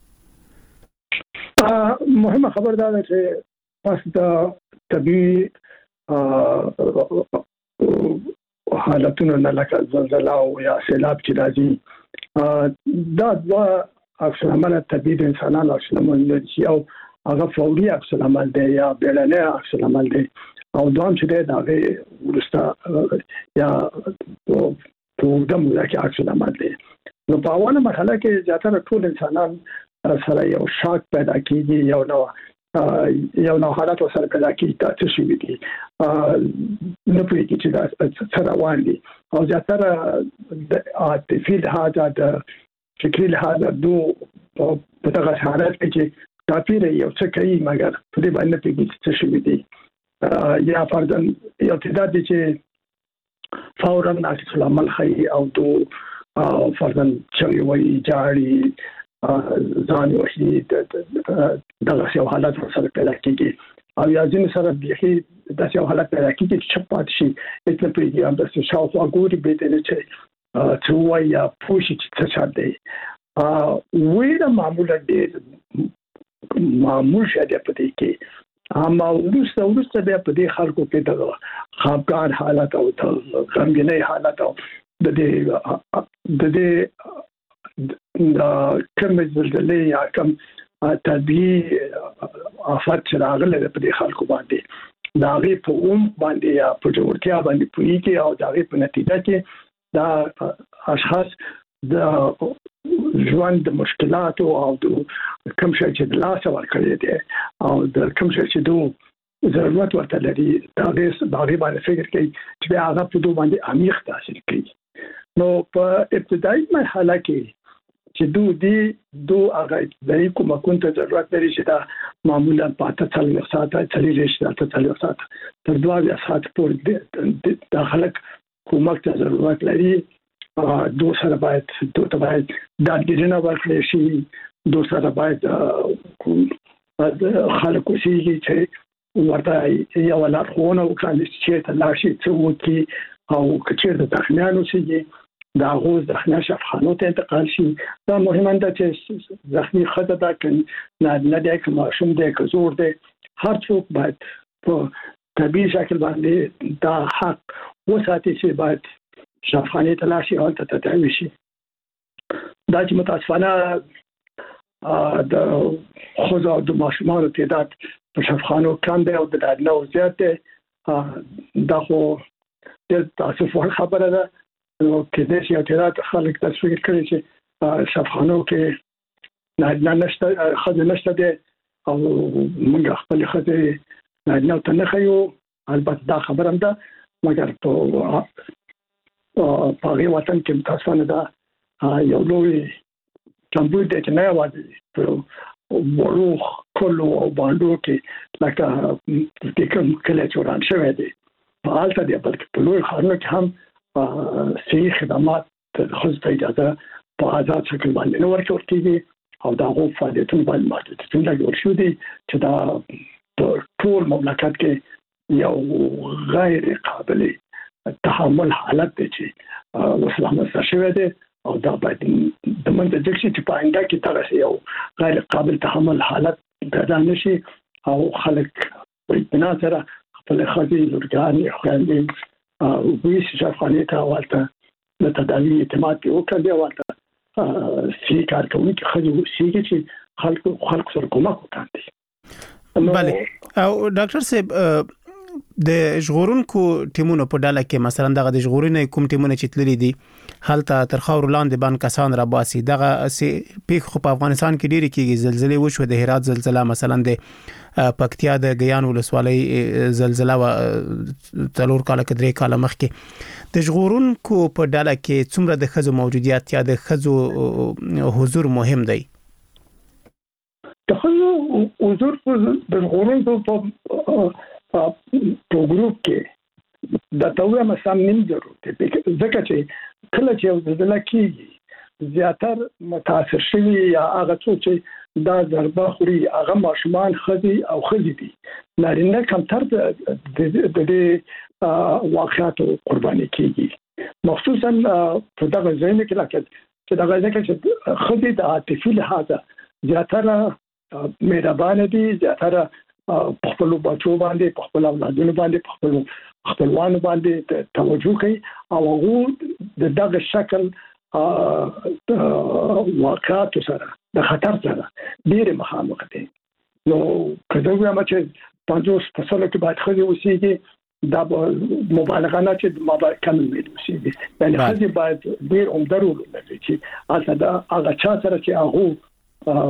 Speaker 4: مهمه خبر ده چې پس د طبي حالتونو نه لکه زلزلہ او یا سیلاب چې راځي دا دوا عکس العمل طبي د انسانانو عکس العمل دي او هغه فوري عکس العمل دی یا بیړنی عکس العمل دی او دوام چې دا ورسته یا په دمو کې عکس العمل دی نو په اوله مرحله کې زیاتره ټول انسانان سره یو شاک پیدا کیږي یو نو حالت سره پیدا کیږي چې شي دي نو په کې چې دا سره روان دي او زیاتره د عاطفي لحاظ د فکری لحاظ په دغه حالت کې تاثیر یو څه کوي مګر په دې باندې په کې څه شي دي یا فرضاً یو تعداد چې فورا عکس العمل خي او دو فرضاً چې وایي جاري ځان وحي دغه یو حالت سره پیدا کیږي او یا ځین سره به د یو حالت پیدا کیږي چې پات شي اته پیږي هم د شاو غوړي به د چې وايي پوښي چې څه دی ویره معمولا دې معمول شاده پدې کې اما ورسته بیا په دې خلکو کې د خفګان حالت او د غمګینۍ حالت او د دې کم زلزلې یا کم طبيعي آفات چې راغلي په دې خلکو باندې دا غي په باندې یا په جوړتیا باندې پوری کې او دا غي په نتیجه کې دا اشخاص د ژوند مشکلات او د کم شي چې د لاس ورکړي دي او د کم شي چې دوه ضرورت ورته لري دا غي باندې فکر کوي چې هغه په دوه باندې عمیق تاثیر کوي نو په ابتدایي مرحله کې چې دوه هغه د کومه کومه ضرورت لري چې دا معمولا په 40 ساعته 40 ساعته تر 2 ساعت پورې د خلک کومه ضرورت لري دوه سره باید د ډیرنه ورکړي شي دوه سره باید خلک وسیږي چې ورته یو لارښوونه وکړي چې ته لاشي څه وکړي او کچېر د تخنیانو سيږي دا غوز د خنا شفخانو ته انتقال شي دا مهمه ده چې زخمی خطه دا کنه نه د کوم شوم د زور ده هر څوک باید په طبيعي شکل باندې دا حق وساتي چې باید شفخانه تلاشي او ته تداوي شي دا چې متاسفانه د خوځو د ماشومانو تعداد په شفخانو کم دی او د نو زیات دی دا خو د تاسف خبره ده نو کې د شي اعتراض خلک تاسو فکر کوي چې شفخانو کې نه نشته خځه نشته دي او موږ خپل خځه نه تنخیو البته دا خبره هم ده مګر په هغه وطن کې متاسفانه دا یو لوی کمبود دی چې نه وایي په بروخ کلو او باندو کې لکه کوم کله چوران شوی دی په حالت دی بلکې په لوی خانو کې هم صحیح خدمات خصوصا اجازه په آزاد شکل باندې نو ورکول کیږي او دا غو فعالیتونه باندې محدودیتونه لګول شو دي چې دا ټول مملکت کې یو غیر قابل تحمل حالت دی چې وسلامت شوی دی او دا باید د منځ ځکه چې په آینده کې تاسو یو غیر قابل تحمل حالت پیدا نشي او خلک په بنا سره خپل خاطر لورګان خويندې ویس شفخانه ته والته د تداوی اعتماد کې وکړي والته سی کار کوي چې خځو سیږي چې خلکو سره کومک وکړي
Speaker 1: بله او ډاکټر صاحب د ژغورونکو ټیمونو په ډله کې مثلا دغه د ژغورنې کوم ټیمونه چې تللي دي هلته تر خاور لاندې باندې کسان را باسي دغه پیښ خو په افغانستان کې ډېری کېږي زلزلې وشو د هرات زلزلہ مثلا د پکتیا د ګیان ولسوالۍ زلزلہ و تلور کال کې 3 کال مخکې د ژغورونکو په ډله کې څومره د خزو موجودیت یا د خزو حضور مهم دی
Speaker 4: د خزو حضور د ژغورونکو په ګروپ کې د توګه مسام نیم ضرورت دی ځکه چې کله چې زلزلہ کېږي زیاتر متاثر شوی یا هغه څوک چې دا ضربه خوري هغه ماشومان خزي او خزي دي نارینه کمتر د دې واقعاتو قرباني کېږي مخصوصا په دغه ځای کې لکه چې دغه ځای کې خزي د عاطفي لحاظه زیاتره مهربان دي زیاتره په خپل بچو باندې په خپل اولادونو باندې په خپلوانو باندې توجه کوي او هغه دغه شکل واقعات سره د خطر سره ډیر مخامخ دي نو کله چې 50 فاصله کې باید خو وسیږي دا مبالغه نه چې مبالغه کمل وسیږي یعنی خو باید ډیر عمدرو لري چې اته دا هغه چا سره چې هغه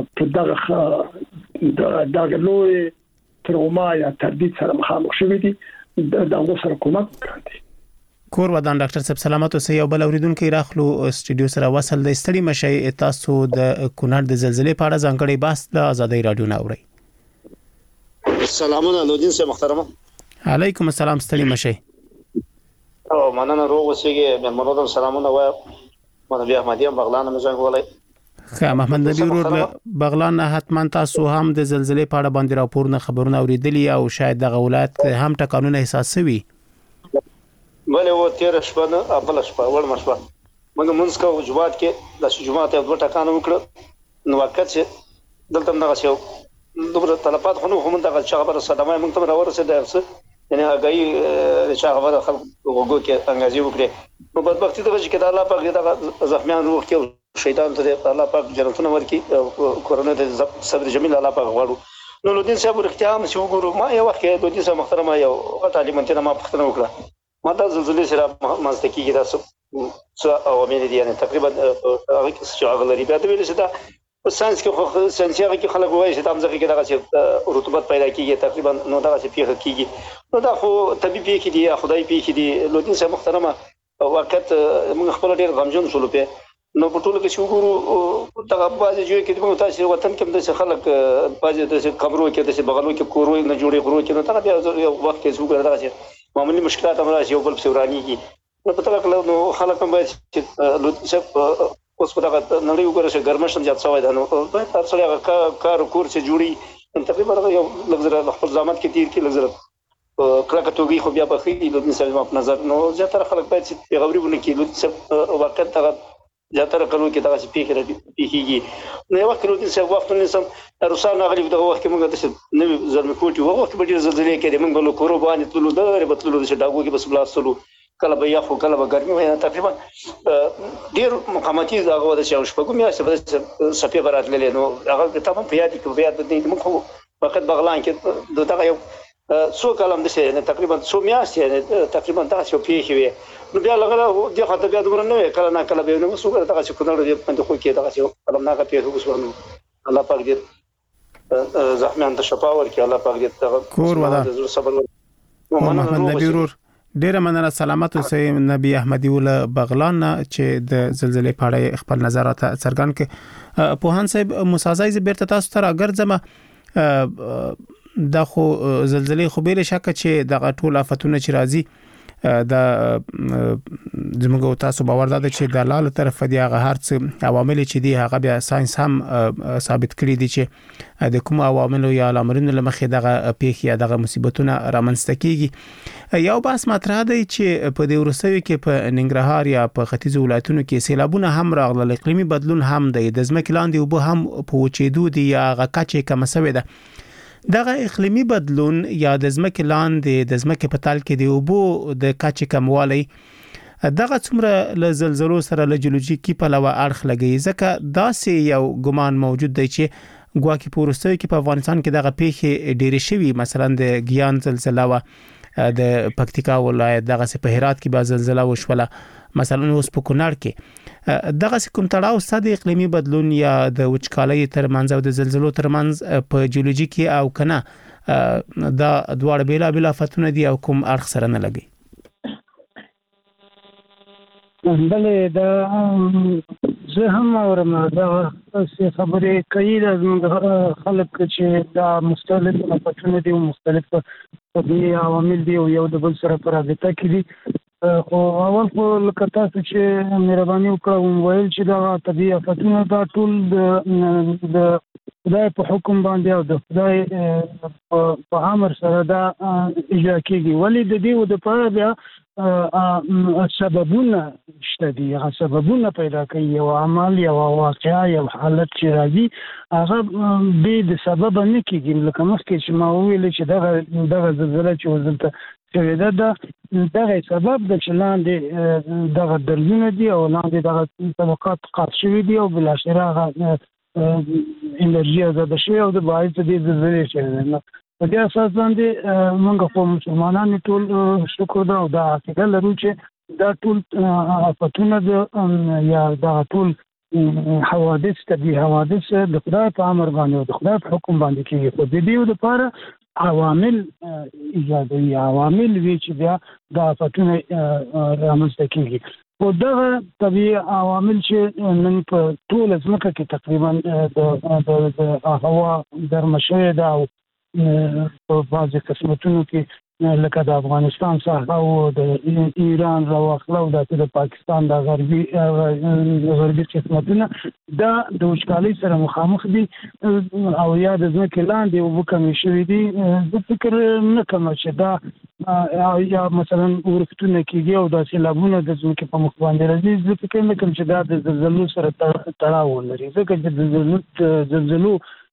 Speaker 4: په دغه لوی تروما یا تردید سره مخامخ شوی دي دا غو سره کومک کوي
Speaker 1: کور ودان ډاکټر صاحب سلامت اوسئ او بل اوریدونکو راخلو استودیو سره وصل د استړي مشي تاسو د کونړ د زلزلې په اړه ځانګړي بحث د آزادۍ رادیو نه اورئ
Speaker 6: سلامونه لودین سه محترمه
Speaker 1: علیکم السلام استړي مشي
Speaker 6: او مننه روغ اوسئ مېلمنو سلامونه و مونږ بیا احمدیه بغلان مزنګ ولای
Speaker 1: خا محمد نبی ورور بغلان حتما تاسو هم د زلزلې په اړه باندې راپورونه خبرونه اوریدلی او شاید د غولات هم ټکانونه احساسوي
Speaker 6: بلې و تیر شپه نه خپل شپه ول مشبه موږ مونږ کو جمعات کې د جمعات یو ټکان وکړ نو وخت چې دلته نه غسیو دومره تلفات خو نو هم دغه خبره صدمه موږ ته راورسېده څه یعنی هغه چې خبره خلک وګو کې انګازي وکړي نو بدبختی دغه چې الله پاک دغه زخمیان روح کې شیطان ته الله پاک جنتونه ورکړي کورونه ته صبر جمیل الله پاک غواړو نو لودین صاحب اختیام چې وګورو ما یو وخت کې لودین صاحب محترمه یو غټه لیمنتنه ما پښتنه وکړه ما دا زلزلې سره مازدکیږي دا څه عوامل دي یعنی تقریبا هغه چې هغه لري بیا د ویل څه دا په ساينس کې ساينسيغه کې خلک وایي چې تاسو کې دغه چې رطوبت پیدا کیږي تقریبا نو دغه چې پیښه کیږي نو دا خو طبيعي پیښه دي خدای پیښه دي لودین صاحب محترمه وخت موږ خپل ډیر غمجن شولو په نو په ټولو کې چې وګورو دغه بازي جوړ کې موږ تاسو وطن کې د خلک بازي د کمرو کې د بغلو کې کورو نه جوړي غرو کې نو دغه بیا وخت کې وګورو دغه چې معمولی مشکلات هم راځي او بل څوراني کې نو په تلک نو خلک هم باید چې لودین صاحب اوس په دغه نړۍ وګوره چې ګرمښت زیات شوی دی نو باید هر څه هغه کار کور چې جوړي تقریبا یو لږ خپل ځامت کې تیر کې لږ کلکه توګي خو بیا په خېږي لودین صاحب په نظر نو زیاتره خلک باید چې پیغوري ونه کړي لودین صاحب واقعا دغه زیاتره کلو کې دغه چې پیښیږي نو یو وخت لودین صاحب وخت نه سم روسان غلي دغه وخت کې موږ د نوې زلمه کوټي وخت به ډیر زلزلې کې موږ له کورو باندې تلو درې بتلو چې ډاګو کې بس بلاستلو کله به یخو کله به ګرمي وي تقریبا ډیر مقاماتي دغه د شاو شپږم یا سپې براتللې نو هغه تمام په یاد کې بیا د موږ وخت بغلان کې دغه یو څو کلم د شه تقریبا څو میاشتې تقریبا دا څو پیښې وي نو بیا لغله د خاطر بیا دغه نه کله نه کله به نو څو دغه څه کونړ دې په خو کې دغه څه کلم نه پیښې وسونه الله پاک دې زحمت ته شفا ورکړي الله پاک دې دغه
Speaker 1: کور ودا
Speaker 6: صبر
Speaker 1: محمد نبی ورور ډیره مننه سلامت اوسئ نبی احمدی ول بغلان چې د زلزلې په اړه خپل نظرات څرګند کړي پوهان صاحب مسازای بیرته تاسو ته راګرځم دا خو زلزلې خو به شک چې د ټول آفتونه چې راځي د زموږ تاسو باور ده چې د لاله طرف دی هغه هرڅ عوامل چې دی هغه بیا ساينس هم ثابت کړی دي چې د کوم عوامل یا لامرونو لمخې دغه پیښه دغه مصیبتونه رامنځته کیږي یو بحث مطرح دی چې په دې ورسوي کې په ننګرهار یا په ختیځ ولایتونو کې سیلابونه هم راغلل اقلیمي بدلون هم دی د ځمکې لاندې وبو هم په وچېدو دي یا غکچې کم سوي ده دغه اقلیمي بدلون یا د ځمکې لاندې د ځمکې په تال کې دی وبو د کچې کموالی دغه څومره له زلزلو سره له جیولوژیکي پلوه اړخ لګي ځکه داسې یو ګمان موجود دی چې ګواکې په وروستیو کې په افغانستان کې دغه پیښې ډېرې شوي مثلا د ګیان زلزله و د پکتیکا ولایت دغه په هرات کې به زلزله وشوله مثلا اوس په کونړ کې دغه کوم تړاو ستاسو د اقلیمي بدلون یا د وچکالۍ ترمنځ او د زلزلو ترمنځ په جیولوژیکي او کنه دا دواړه بیلابل آفتونه دي او کوم اړخ سره نه لګي
Speaker 3: بلې دا زه هم اورم دا څه خبرې کوي د خلک چې دا مختلف آفتونه دي او مختلف طبيعي عوامل دي او یو د بل سره په رابطه کې دي خو اول خو لکه تاسو چې مهرباني وکړه ویل چې دا طبيعي آفتونه دا ټول د خدای په حکم باندې او د خدای په امر سره دا اجرا کیږي ولې د دې د پاره بیا سببونه شته دي هغه سببونه پیدا کوي یو عمل یو واقعیا یو حالت چې راځي هغه به د سبب نه کیږي لکه مخکې چې ما ویل چې دغه زلزلہ چې وزلته چې دغه سبب د چلاندې دغه درزونه دي او لاندې دغه طبقات قات شوي دي او بل اخر هغه انرژي آزاد شوی او د باعث دې زلزلې شوی نو په دې اساس باندې موږ په مسلمانانو ټول شکر دا او دا عقیده لرو چې دا ټول آفتونه یا دا ټول حوادث طبيعي حوادث د خدای په امر باندې او د خدای په حکم باندې کیږي په دې لپاره عوامل ایجادي عوامل وی چې بیا د آفتونه رامنځته کیږي او دغه طبيعي عوامل چې نن په ټول ځمکه کې تقریبا د هوا ګرمشوي ده او په بعضې قسمتونو کې لکه د افغانستان څخه او د ایران راوخله او د پاکستان د غربي قسمتونه دا د وچکالۍ سره مخامخ دي او یا د ځمکې لاندې اوبه کمې شوي دي زه فکر نه کوم چې دا یا مثلا ورښتونه کېږي او دا سیلابونه د ځمکې په مخ باندې راځي زه فکر نه کوم چې دا د زلزلو سره تړاو ولري ځکه چې د زلزلو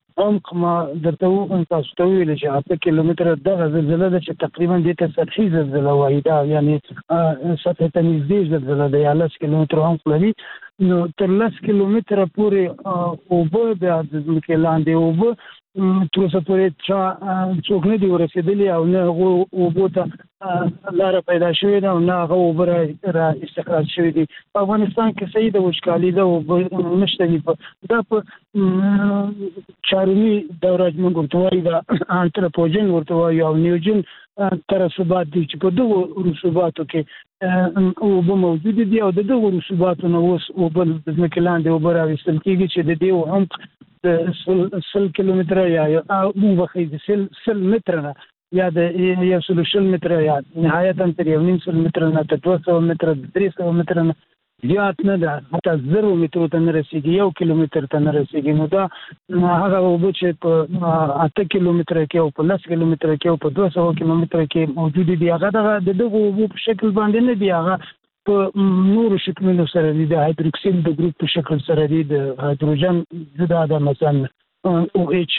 Speaker 3: عمق ما درته تاسو ته ویل چې 8 کیلومتر دغه زلزله ده چې تقریبا د سطحي زلزله وایي دا یعنی سطح ته نږدې زلزله ده یا 10 کیلومتر عمق لري نو تر 10 کیلومتر پورې اوبه د ځمکې لاندې اوبه تر اوسه پورې څوک نه دي ورسېدلي او نه هغو اوبو ته لاره پیدا شوې ده او نه هغه اوبه را استخراج شوې دي. په افغانستان کې صحیح د وچکالي ده اوبه نشته دي. دا په چارمي دوره موږ ورته وایي دا انتروپوجن ورته وایي او نیوجن ترسبات دي چې په دغو رسوباتو کې اوبه موجود دي او د دغو رسوباتو نه اوس اوبه د ځمکې لاندې اوبه راویستل کېږي چې د دې عمق د 100 کیلومتر یا موږ د 100 متر نه یا د 100 متر یا نهایتا تر 1.5 متر نه تر 200 متر 300 متر نه زیات نه ده حتی 0 متر ته نه رسیږي 1 کیلومتر ته نه رسیږي. نو دا هغه اوبه چې په 8 کیلومتر کې او په 10 کیلومتر کې او په 200 کیلومتر کې موجود دي هغه دغه اوبو په شکل باندې نه دي هغه په نورو شکلونو سره دي د هایدروکسیل د ګروپ په شکل سره دي د هایدروجن جدا ده مثلا او ایچ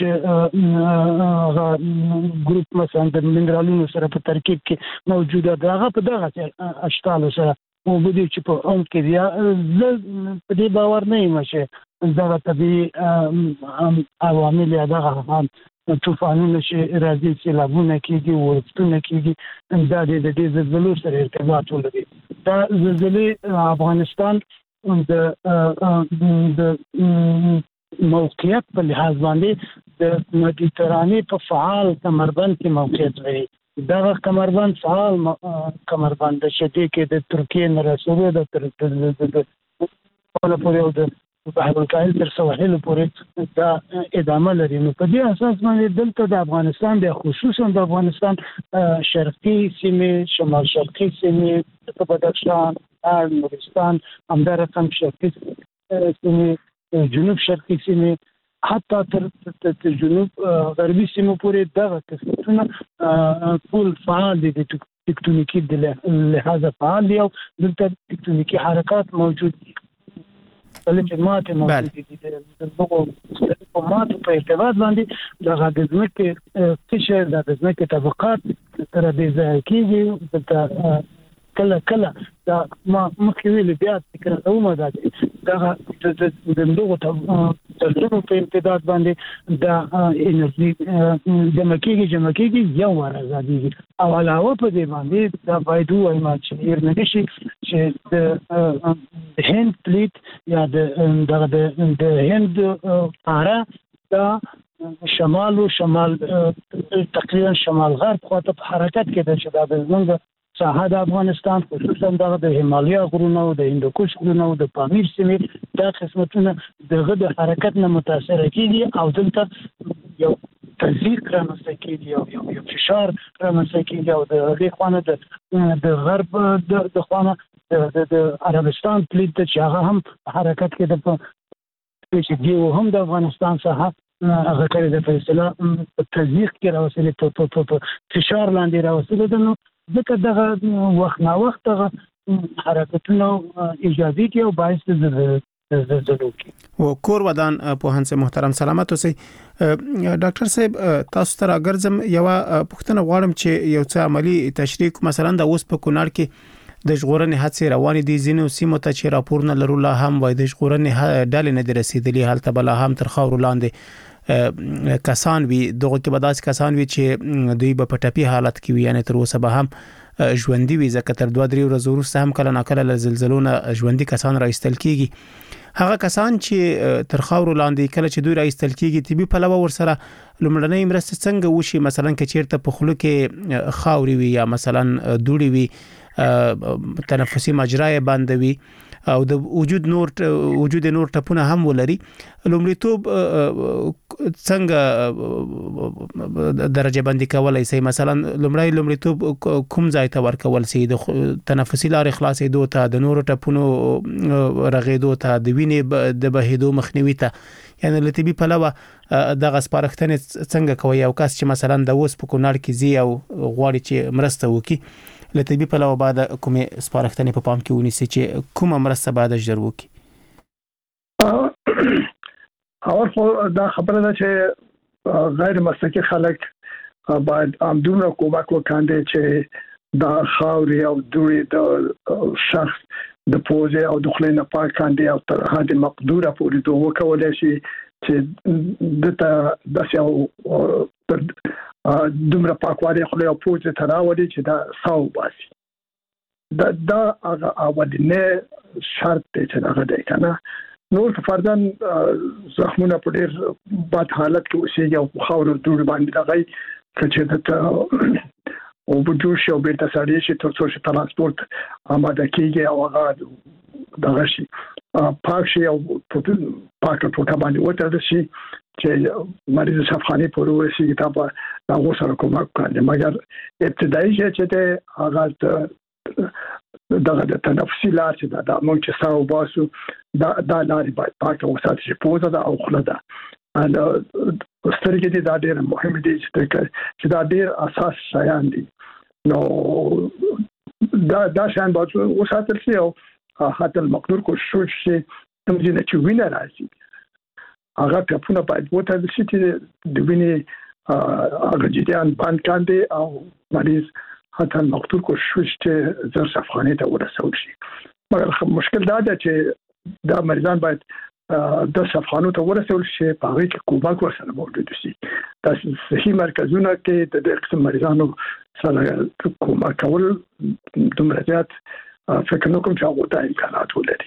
Speaker 3: ګروپ مثلا د منرالونو سره په ترکیب کې موجوده ده هغه په دغه اشکال سره موجود چې په عمق کې دي. په دې باور نه یم چې دغه طبیعي عوامل یا دغه طوفانونه چې راځي سیلابونه کېږي ورښتونه کېږي دا د دې زلزلو سره ارتباط ولري. دا زلزلې افغانستان د موقعیت په لحاظ باندې د مدیترانې په فعال کمربند کې موقعیت لري. دغه کمربند فعال کمربند چې دې کې د ترکیې نه رسېدو د پورې او د بحر الکاهل تر سواحل پورې دا ادامه لري. نو په دې اساس باندې دلته د افغانستان د خصوصا د افغانستان شرقي سیمې شمال شرقي سیمې په بدخشان نورستان همدارنګه شرقي سیمې جنوب شرقي سیمې حتی تر جنوب غربي سیمو پورې دغه قسمتونه ټول فعال دي د تکتونیکي د لحاظه فعال دي او دلته تکتونیکي حرکات موجود دي. کلمات موجود دي د دغه ماتو په ارتباط باندې دغه د ځمکې قشر د ځمکې طبقات تر دې ځای کېږي د کله دا ما مخکې ویل بیا فکر کوم دا دغه د دغه تجربه په امتداد باندې دا انرژي جمع کېږي یو ور ازادي او علاوه په دې باندې دا باید وایم چې ارنګشي چې د هند پلیت یا د هند قاره دا شمال تقریبا شمال غرب خواته په حرکت کې ده چې دا د زمونږ ساحه د افغانستان خصوصا دغه د هیمالیا غرونو د هندوکش غرونو د پامیر سیمې دا قسمتونه دغه د حرکت نه متاثر کیږي او دلته یو تزریق رامنځته کیږي او یو فشار رامنځته کیږي او د هغې خواته د غرب د خواته د عربستان پلیت چې هغه هم حرکت کې د چې دیو هم د افغانستان ساحه هغه کړی د فیصله په تزریق کې راوستلې په فشار لاندې راوستلې ده. نو ځکه دغه وخت نا وخت حرکتونه ایجادي کې او باعث د زلزلو کې
Speaker 1: او کور ودان په هنڅ محترم سلامت اوسئ. ډاکټر صاحب تاسو ته راګرځم یو پوښتنه غواړم چې یو څه عملی تشریح مثلا د اوس په کونړ کې د ژغورنې هڅې روانې دي ځینو سیمو ته چې راپورونه لرو لا هم وای د ژغورنې ډلې نه دي رسیدلي حالت بل هم تر خاور لاندې کسان وي دغه کې بداس کسان وي چې دوی په ټپي حالت کې وي یعنی تر اوسه به هم ژوندۍ وي ځکه تر 2-3 ورځې وروسته هم کله ناکله له زلزلونو ژوندۍ کسان راایستل کیږي. هغه کسان چې تر خاور لاندې کله چې دوی راایستل کیږي طبي پلوه ورسره لومړنۍ مرسته څنګه وشي مثلا کې چیرته په خلو کې خاوري وي یا مثلا دوړي وي تنفسي مجرا بند وي او د وجود نور ټپونه هم ولري لومړیتوب څنګه درجه بندي کولای شي مثلا لومړیتوب کوم ځای ته ورکول شي د تنفسي لارې خلاصې دوه ته د نور ټپونو رغېدو ته د وینې د بهیدو مخنیوي ته یعنی لتبي پلوه دغه سپارښتنې څنګه کوي او کس چې مثلا د اوس په کونړ کې زی او غواړي چې مرسته وکړي لتبي پلوه بعد کومه سپارښتنې په پام کې ونیسي چې کومه مرسته بعد ژر وکړي.
Speaker 4: اول خو دا خبره ده چې غیر مسلکي خلک باید دومره کومک وکړي چې دا خاوري او دوی د شخص د پوزه او د خلینو پاک کاندي او تر حد مقدوره پورې دوه وکولای شي چې د یو دومره پاکوالي خو له پوزه تراوړي چې دا ساو باسي دا هغه اولنې شرط دی چې هغه دی کنه نور فردان زخمونه په ډېر بد حالت کې اوسېږي او خاور دوړ باندې دغه چې د او بجوش او بیرته سړی شي تر څو چې ترانسپورت آماده کیږي او هغه دغه شي پاک شي او پاک ټوټه باندې وتر شي چې مریض شفاخانه پورې ورسیږي تا په هغه سره کومک کوي مګر ابتدایي چې ته هغه دغه د تنفسي لار چې دا موږ چې ساو باسو دا لارې باید پاکه وساتل شي پوزه ده او خوله ده سترګې دي دا ډېر مهم دي چې دا ډېر اساس شیان دي نو دا شیان باید وساتل شي او حتی المقدور کوشش شي کوم چې وینه راځي هغه په باید وتل شي چې د وینې هغه جریان باندې کاندي او مریض حتی المقدور کوشش چې زر شفاخانه ته ورسول شي مګر مشکل دا ده چې دا مریضان باید د شفاخانو ته ورسول شي په هغه کې کومک ورسره موجود شي د صحي مرکزونو کې د قسم مریضانو سره کومک کول دومره زیات فکر نکوم چې هغه د امکانات ولري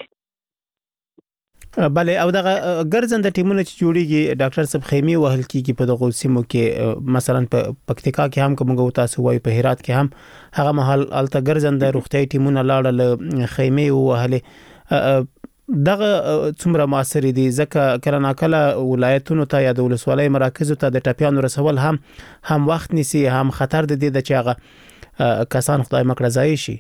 Speaker 1: بله او دغه ګرځنده ټیمونه چې جوړیږي ډاکټر صاحب خیمه وهل کیږي په دغه سیمو کې مثلا په پکتیکا کې هم کومه تاسو وایي په هرات کې هم هغه محل الته ګرځنده روغتي ټیمونه لاړل خیمه وهل دغه څومره موثر دي ځکه کله ناکله ولایتونو ته یا د ولسوالۍ مراکزو ته د ټپیانو رسول هم وخت نیسي هم خطر د دې د چې هغه کسان خدای مکړه ځای شي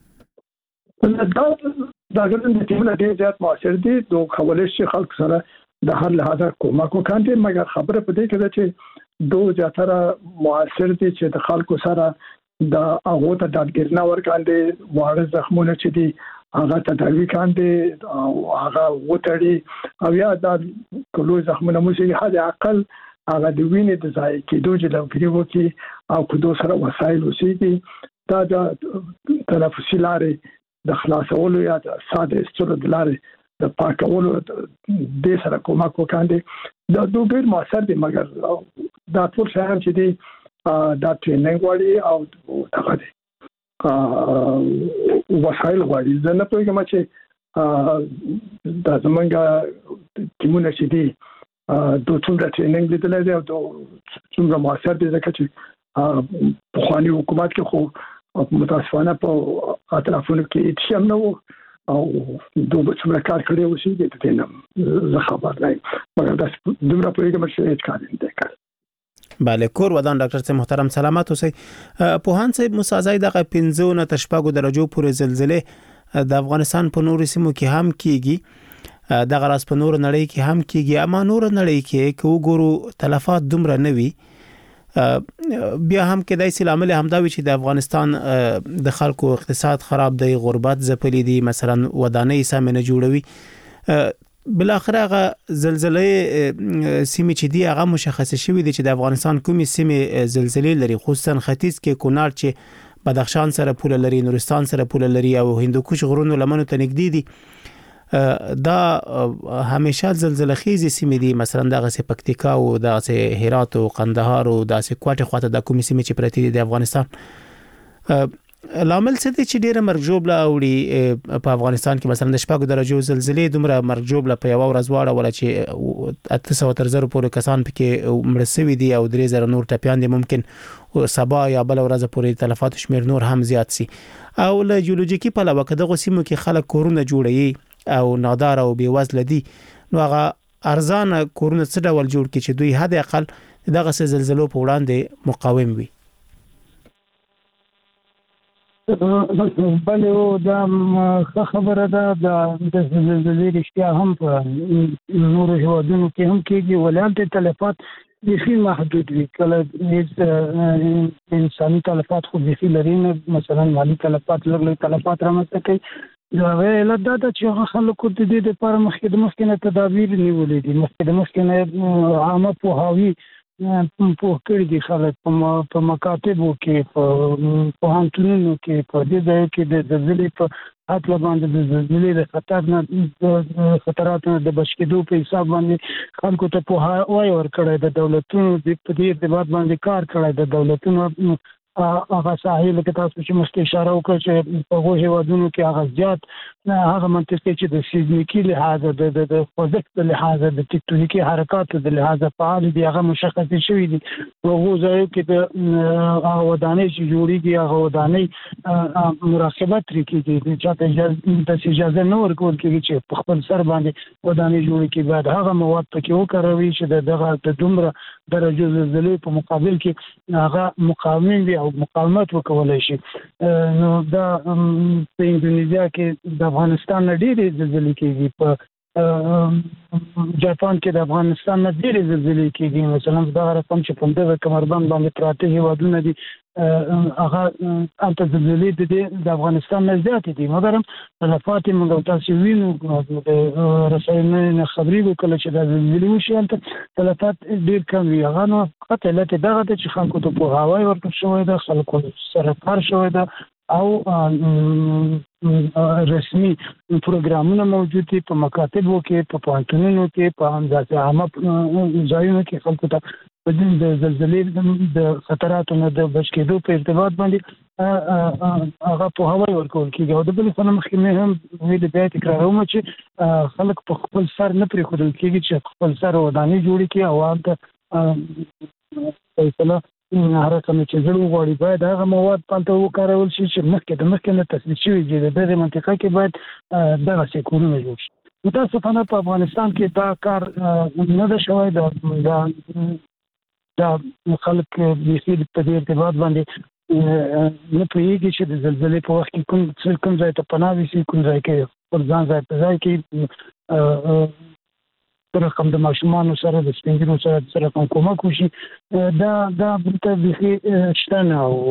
Speaker 4: دا ګرځنده ټیمونه ډېر زیات موثر دي دوه کولای شي خلک سره د هر لحاظه کومک وکړي مګر خبره په دې کې ده چې دوه زیاتره موثر دي چې د خلکو سره د هغه ته دادګرنا ورکاندي واړه زخمونه چې دي هغه تداوی کاندي او هغه وټړي او یا د کلو زخمونه مو شي حد اقل هغه د وینې د ځای کېدو چې د پیریو کې او کدو سره وسایل وسیږي دا د تنفسي لارې د خلاصولو یا د ساده استرو د لارې د پاکولو د سره کومک وکاندي دا دوه ډېر موثر دي مګر دا ټول شاهم چې دي دا ټریننګ وړي او هغه دي وسایل غواړي زه نه پوهیږم چې دا زمونږه ټیمونه چې دي دوه څومره ټریننګ لیدل دي او څومره موثر دي ځکه چې په خواني حکومت کې خو متاسفانه په اطرافونو کې هیڅ هم نه وو او دوه څومره کار کړی و چې د دې نه خبر نه مګر دا دومره پوهیږم چې هیڅ کار نه دی کړی
Speaker 1: بله کور ودان ډاکټر صاحب محترم سلامات اوسئ پوهان صاحب مساعدای دغه 15 نه تشپاګو درجو پورې زلزلې د افغانستان په نورو سیمو کې هم کیږي دغه راس په نور نړۍ کې هم کیږي اما نور نړۍ کې وګورو تلفات دومره نه وي بیا هم کې دای سلامل همداوي چې د افغانستان د خلکو اقتصاد خراب دی غربت زپلې دي مثلا ودانۍ سمنه جوړوي بلاخره هغه زلزلې سیمې چې دی هغه مشخص شوی دي چې د افغانستان کومې سیمې زلزلې لري خصوصا ختیځ کې کونړ چې بدخشان سره پوله لري نورستان سره پوله لري او هندوکش غرونو لمنو ته نږدې دي دا همیشه زلزلې خیزي سیمې دي مثلا دغه پکتیکا او دغه هرات او قندهار او دغه کوټه خواته د کومې سیمې چې پرتی دي د افغانستان لامل څه دی چې ډیره مرګ جوړه اوړي په افغانستان کې مثلا د شپږ درجو زلزلې دومره مرګ جوړه په یو ورځ واړه ولا چې 800 تر 1000 پورې کسان پکې مړ شوي دي او 3000 نور ټپيان دي ممکن سبا یا بل ورځ پورې تلفات شمیر نور هم زیات سي او له جیولوژیکي په لور کې دغه سیمو کې خلک کورونه جوړي او نادار او بیوزله دي نو هغه ارزان کورونه څه ډول جوړ کړي چې دوی حد اقل دغه زلزلو په وړاندې مقاوم وي
Speaker 3: بله دا خبره ده د زلزلې رښتیا هم په نورو هیوادونو کې هم کېږي ولې تلفات بیخي محدود وي کله انساني تلفات خو بیخي لري نه مثلا مالی تلفات لږ تلفات رامنځته کوي دا علت دا چې خلکو د دې لپاره مخکې نه تدابیر نیولې دي، مخکې نه عامه پوهاوی پوه کړي دي خلک په مکاتبو کې، په پوهنتونونو کې، په دې ځای کې د زلزلې په حق باندې د زلزلې د خطراتو د بچ کېدو په حساب باندې خلکو ته پوهاوی ورکړی، د دولتونو په دې ارتباط باندې کار کړی، د دولتونو هغه ساحل کې تاسو چې مخکې اشاره وکړه چې په هغو هیوادونو کې هغه زیات هغه منطقې چې د سیزمیکي لحاظه د خوځښت لحاظه د تکتونیکي حرکاتو د لحاظه فعال دي، هغه مشخص شوي دي. په هغو ځایو کې د ودانۍ چې جوړېږي هغه ودانۍ مراقبه ترې کېږي، چاته اجازه نه ورکول کېږي چې په خپل سر باندې ودانۍ جوړې کړي. باید هغه مواد پکې وکاروي چې د دومره درجو زلزلې په مقابل کې هغه مقاوم وي او مقاومت وکولای شي. نو دا په اندونیزیا کې د افغانستان نه ډېرې زلزلې کېږي، په جاپان کې د افغانستان نه ډېرې زلزلې کېږي. مثلا دغه رقم چې په دغه کمربند باندې پراته هېوادونه دي هغه هلته زلزلې د افغانستان نه زیاتې دي، مګر هم تلفات یې موږ تاسو وینو د رسنیو نه خبرې وکړله چې دا زلزلې وشي، هلته تلفات ډېر کم وي. هغه نو فقط علت یې دغه ده چې خلکو ته پوهاوی ورکړل شوی ده، خلکو سره کار شوی ده او رسمي پروګرامونه موجود دي په مکاتبو کې، په پوهنتونونو کې، په همداسې عامه ځایونو کې خلکو ته په دې د زلزلې د خطراتو نه د بچ کېدو په ارتباط باندې هغه پوهاوی ورکول کېږي. او د بلې خوا نه مخکې مې هم ویلي، بیا تکراروم چې خلک په خپل سر نه پرېښودل کېږي چې خپل سر ودانۍ جوړې کړي او هلته فیصله هر رقم چې زړه وغواړي باید هغه مواد هلته وکارول شي چې مخکې نه تثبیت شوي دي. د دغې منطقه کې باید دغسې کورونه جوړ شي. متاسفانه په افغانستان کې دا کار نه ده شوی. دا خلک بیخي په دې ارتباط باندې نه پوهېږي چې د زلزلې په وخت کې کوم ځای ته پناه ویسي، کوم ځای کې خپل ځان ځای په ځای کې رقم د ماشومانو سره د سپین ږیرو سره رقم کومک وشي. دا دلته بیخي شته نه او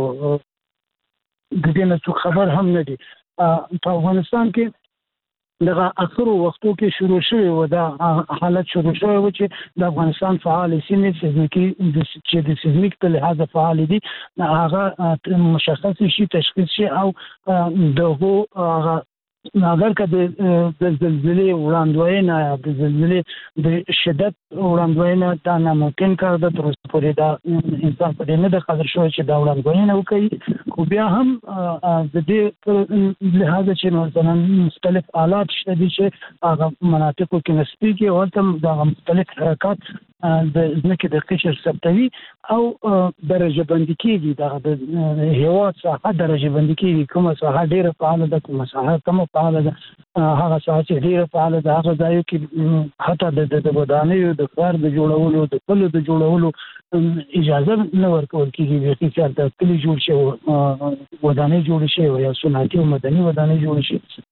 Speaker 3: د دې نه څوک خبر هم نه دي. په افغانستان کې دغه اخرو وختو کې شروع شوی و دا حالت شروع شوی و چې د افغانستان فعال سیمې سیزمیکي چې د سیزمیک په لحاظ فعال دي هغه مشخص شي، تشخیص شي او دغه هغه اگر که د زلزلې وړاندوینه یا د زلزلې د شدت وړاندوینه دا ناممکن کار ده. تر اوسه پورې دا انسان په دې نه ده قادر شوی چې دا وړاندوینه وکړي، خو بیا هم د دې لحاظ چې مثلا مختلف آلات شته دي چې هغه مناطقو کې نسبیږي او هلته دغه مختلف حرکات د ځمکې د قشر ثبتوي او درجه بندي کېږي. دغه د هېواد ساحه درجه بندي کېږي، کومه ساحه ډېره فعاله ده، کومه ساحه کمه فعاله ده. هغه ساحه چې ډېره فعاله ده هغه ځایو کې حتی د ودانیو د ښار د جوړولو د پلو د جوړولو اجازه نه ورکول کېږي. بیخي چې هلته کلي جوړ شي، ودانۍ جوړې شي یا صنعتي او مدني ودانۍ جوړې شي،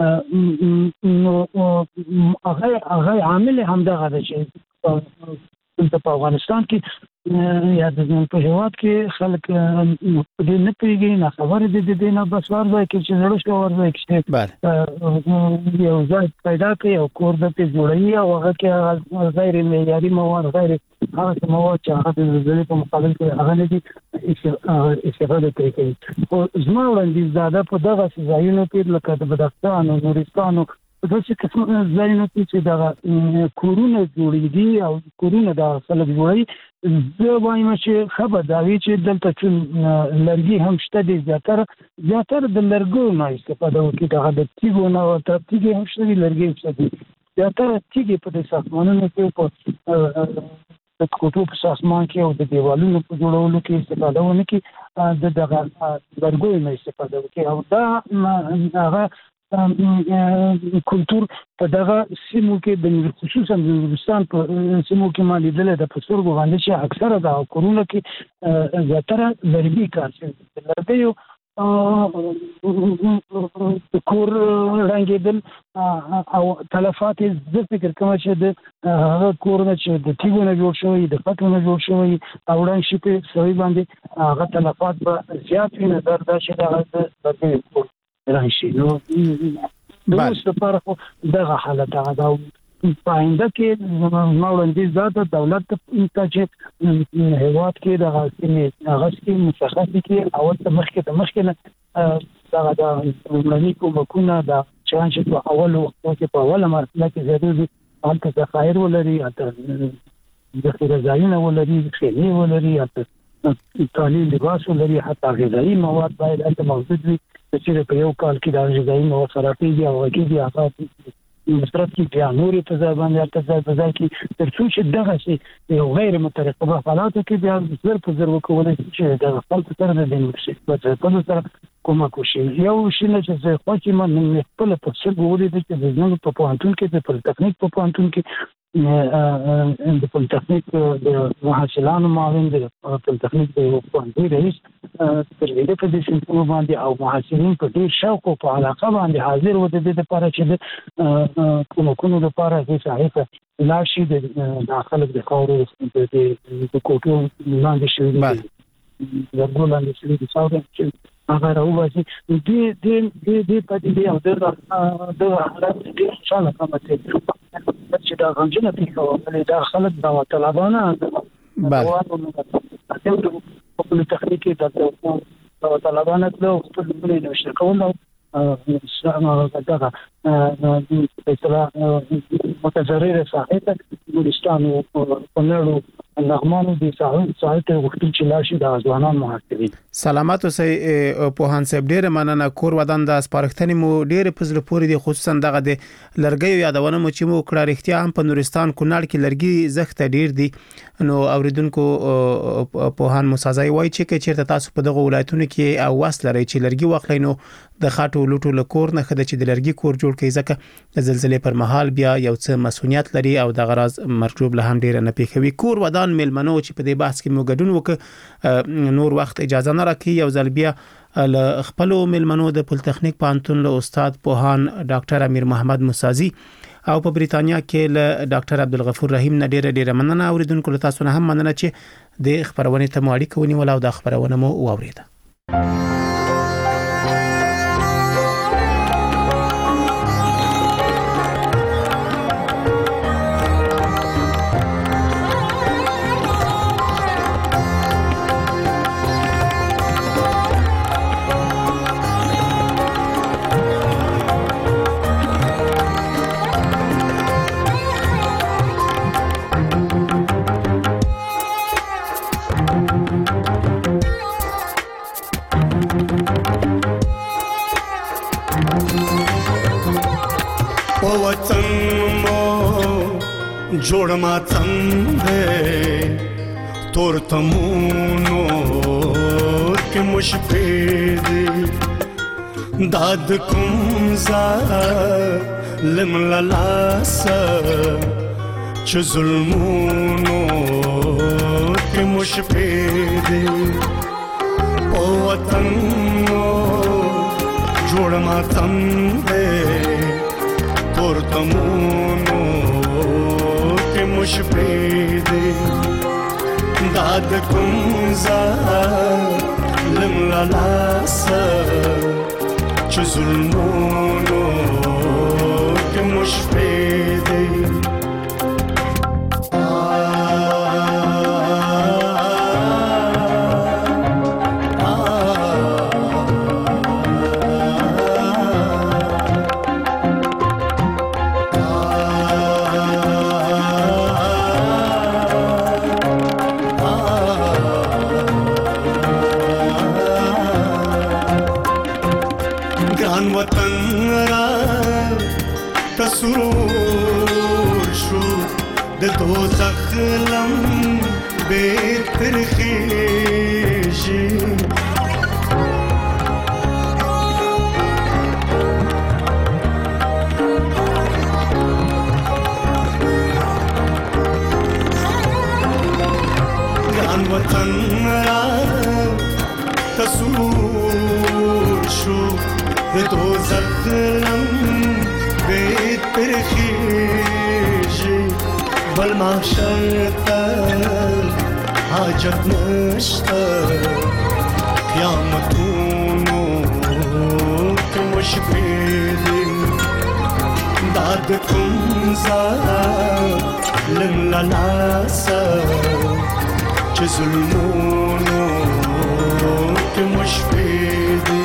Speaker 3: نو هغه عامل همدغه ده چې دلته په افغانستان کې یا د په هېواد کې خلک دې نه پوهېږي، ناخبره دي د دې نه. بس هر ځای کې چې زړه شي هر ځای کې یو ځای پیدا کوي او کور د پې جوړوي او هغه کې غیر معیاري مواد، غیر هغه مواد چې هغه د زلزلې په مقابل کې هغه نه دي استفاده ترې کوي. خو زما وړاندیز دا ده په دغسې ځایونو کې لکه د بدخشان او نورستان په داسې قسم ځایونو کې چې دغه کورونه جوړېږي او کورونه د خلک جوړوي، زه وایم چې ښه به دا وي چې دلته چې لرګي هم شته دي، زیاتره د لرګیو نه استفاده وکړي. دغه د تیږو نه ورته تیږې هم شته دي، لرګي هم شته دي. زیاتره تیږې په دې ساختمانونو کې په د کوټو په ساختمان کې او د دیوالونو په جوړولو کې استفاده ونه کړي، د دغه لرګیو نه استفاده وکړي. او دا هغه کلتور په دغه سیمو کې خصوصا د نورستان په سیمو کې ما لیدلی ده په سترګو باندې چې اکثره د کورونو کې زیاتره لرګي کار شوي. د لرګیو کور ړنګېدل او تلفات یې زه فکر کوم چې د هغه کورونه چې د تیږو نه جوړ شوی، د خټو نه جوړ شوی او ړنګ شي په سړي باندې هغه تلفات به زیات وي. نظر دا چې د هغه د لرګیو کور راشي. نو د اوس لپاره خو دغه حالت دا پاینده کې نوړندې ذات دولت چې هیواد کې د هغه کې مشخص کې اول ته مخکې دا عمراني کومکونه دا چې په اول وخت کې په اوله مرحله کې زیاتې حالت ذخایر ولري ذخیره ځایونه ولري خېمې ولري تعلیل لباس ولري حتی غذایی مواد باید هلته موجود وي چې په یو کال کې د غذایی مواد خرابېږي او کېږي هغه مصرف کې بیا نورې فضا باندې فضا کې تر څو چې دغه شي یو غیر مترقبه حالاتو کې بیا زر په زر وکولای شي چې د خپل سره د دې په سره کومک وشي یو شي نه چې خو چې من خپل په څیر ګوري چې د ځنګل په پوهنتون کې د پولیټیکنیک په پوهنتون کې د پولیټیکنیک د محصلانو معاون د پولیټیکنیک د پوهنتون رئیس تر دې په دې سیستم باندې او محصلین په ډیر شوق او په علاقه باندې حاضر و د دې لپاره چې کومکونو لپاره هیڅ صحیح لا شي د داخله د خاورو د کوټو لاندې شوی د ګولان شوی د څاوري چې هغه راوځي دې پاتې دی او د حالت دې انشاءالله کومه چې دا غنجنه پیښه دا خلک دا طلبانه خپل تخنیکی د طلبانه له خپل بلې نشته کوله دغه متضرر صاحب ګلستان او پنړو نغمانو دي ساعت وختي چې لاشي د ځوانان محاسبین
Speaker 1: سلامات اوسئ پوهان صاحب ډېر مننه کور ودان د سپارښتنې مو ډېر پزله پوری دي خصوصا دغه د لرګیو یادونه مو چې مو کړه رښتیا هم په نورستان کونړ کې لرګي زخته ډېر دي نو اوریدونکو پوهان مسازای وای چې چیرته تاسو په دغه ولایتونو کې او واس لري چې لرګي واخلئ نو د خاطو لوټو لکور نه خده چې د لرګي کور جوړ کړي ځکه د زلزلې پر مهال بیا یو څه مسؤلیت لري او د غراض مرجوب له هم ډیر نه پیښوي کور ودان ملمنو چې په دې بحث کې مو ګډون وک نور وخت اجازه نه راکړي یو ځل بیا ل خپل ملمنو د پولیټیکنیک پانتون له استاد پوهان ډاکټر امیر محمد مسازي او په بریتانیا کې له ډاکټر عبدالغفور رحیم نه ډیر مننه اوریدونکو له تاسو نه هم مننه چې د خبرونه ته مو اړیکه ونیول او د خبرونه مو واوریده
Speaker 7: جوړ ما څنګه تور تمونو کې مشپې داد کوم زا لم لاس چې ظلمونو کې مشپې او وطن جوړ ما څنګه تور تمونو مشپې داد کوم ظالم لاس چې ظلمونو کې مشپې سرور شو د دوزخ لم بهتر خيشي ګران وطن را تسرور شو د دوزخ لم بهتر خيشي بل محشر حاجت نشتا قیامتونو که مشپیدی د کوم ځای لږ لا ناسه چې ظلمونو کې مو شپې دي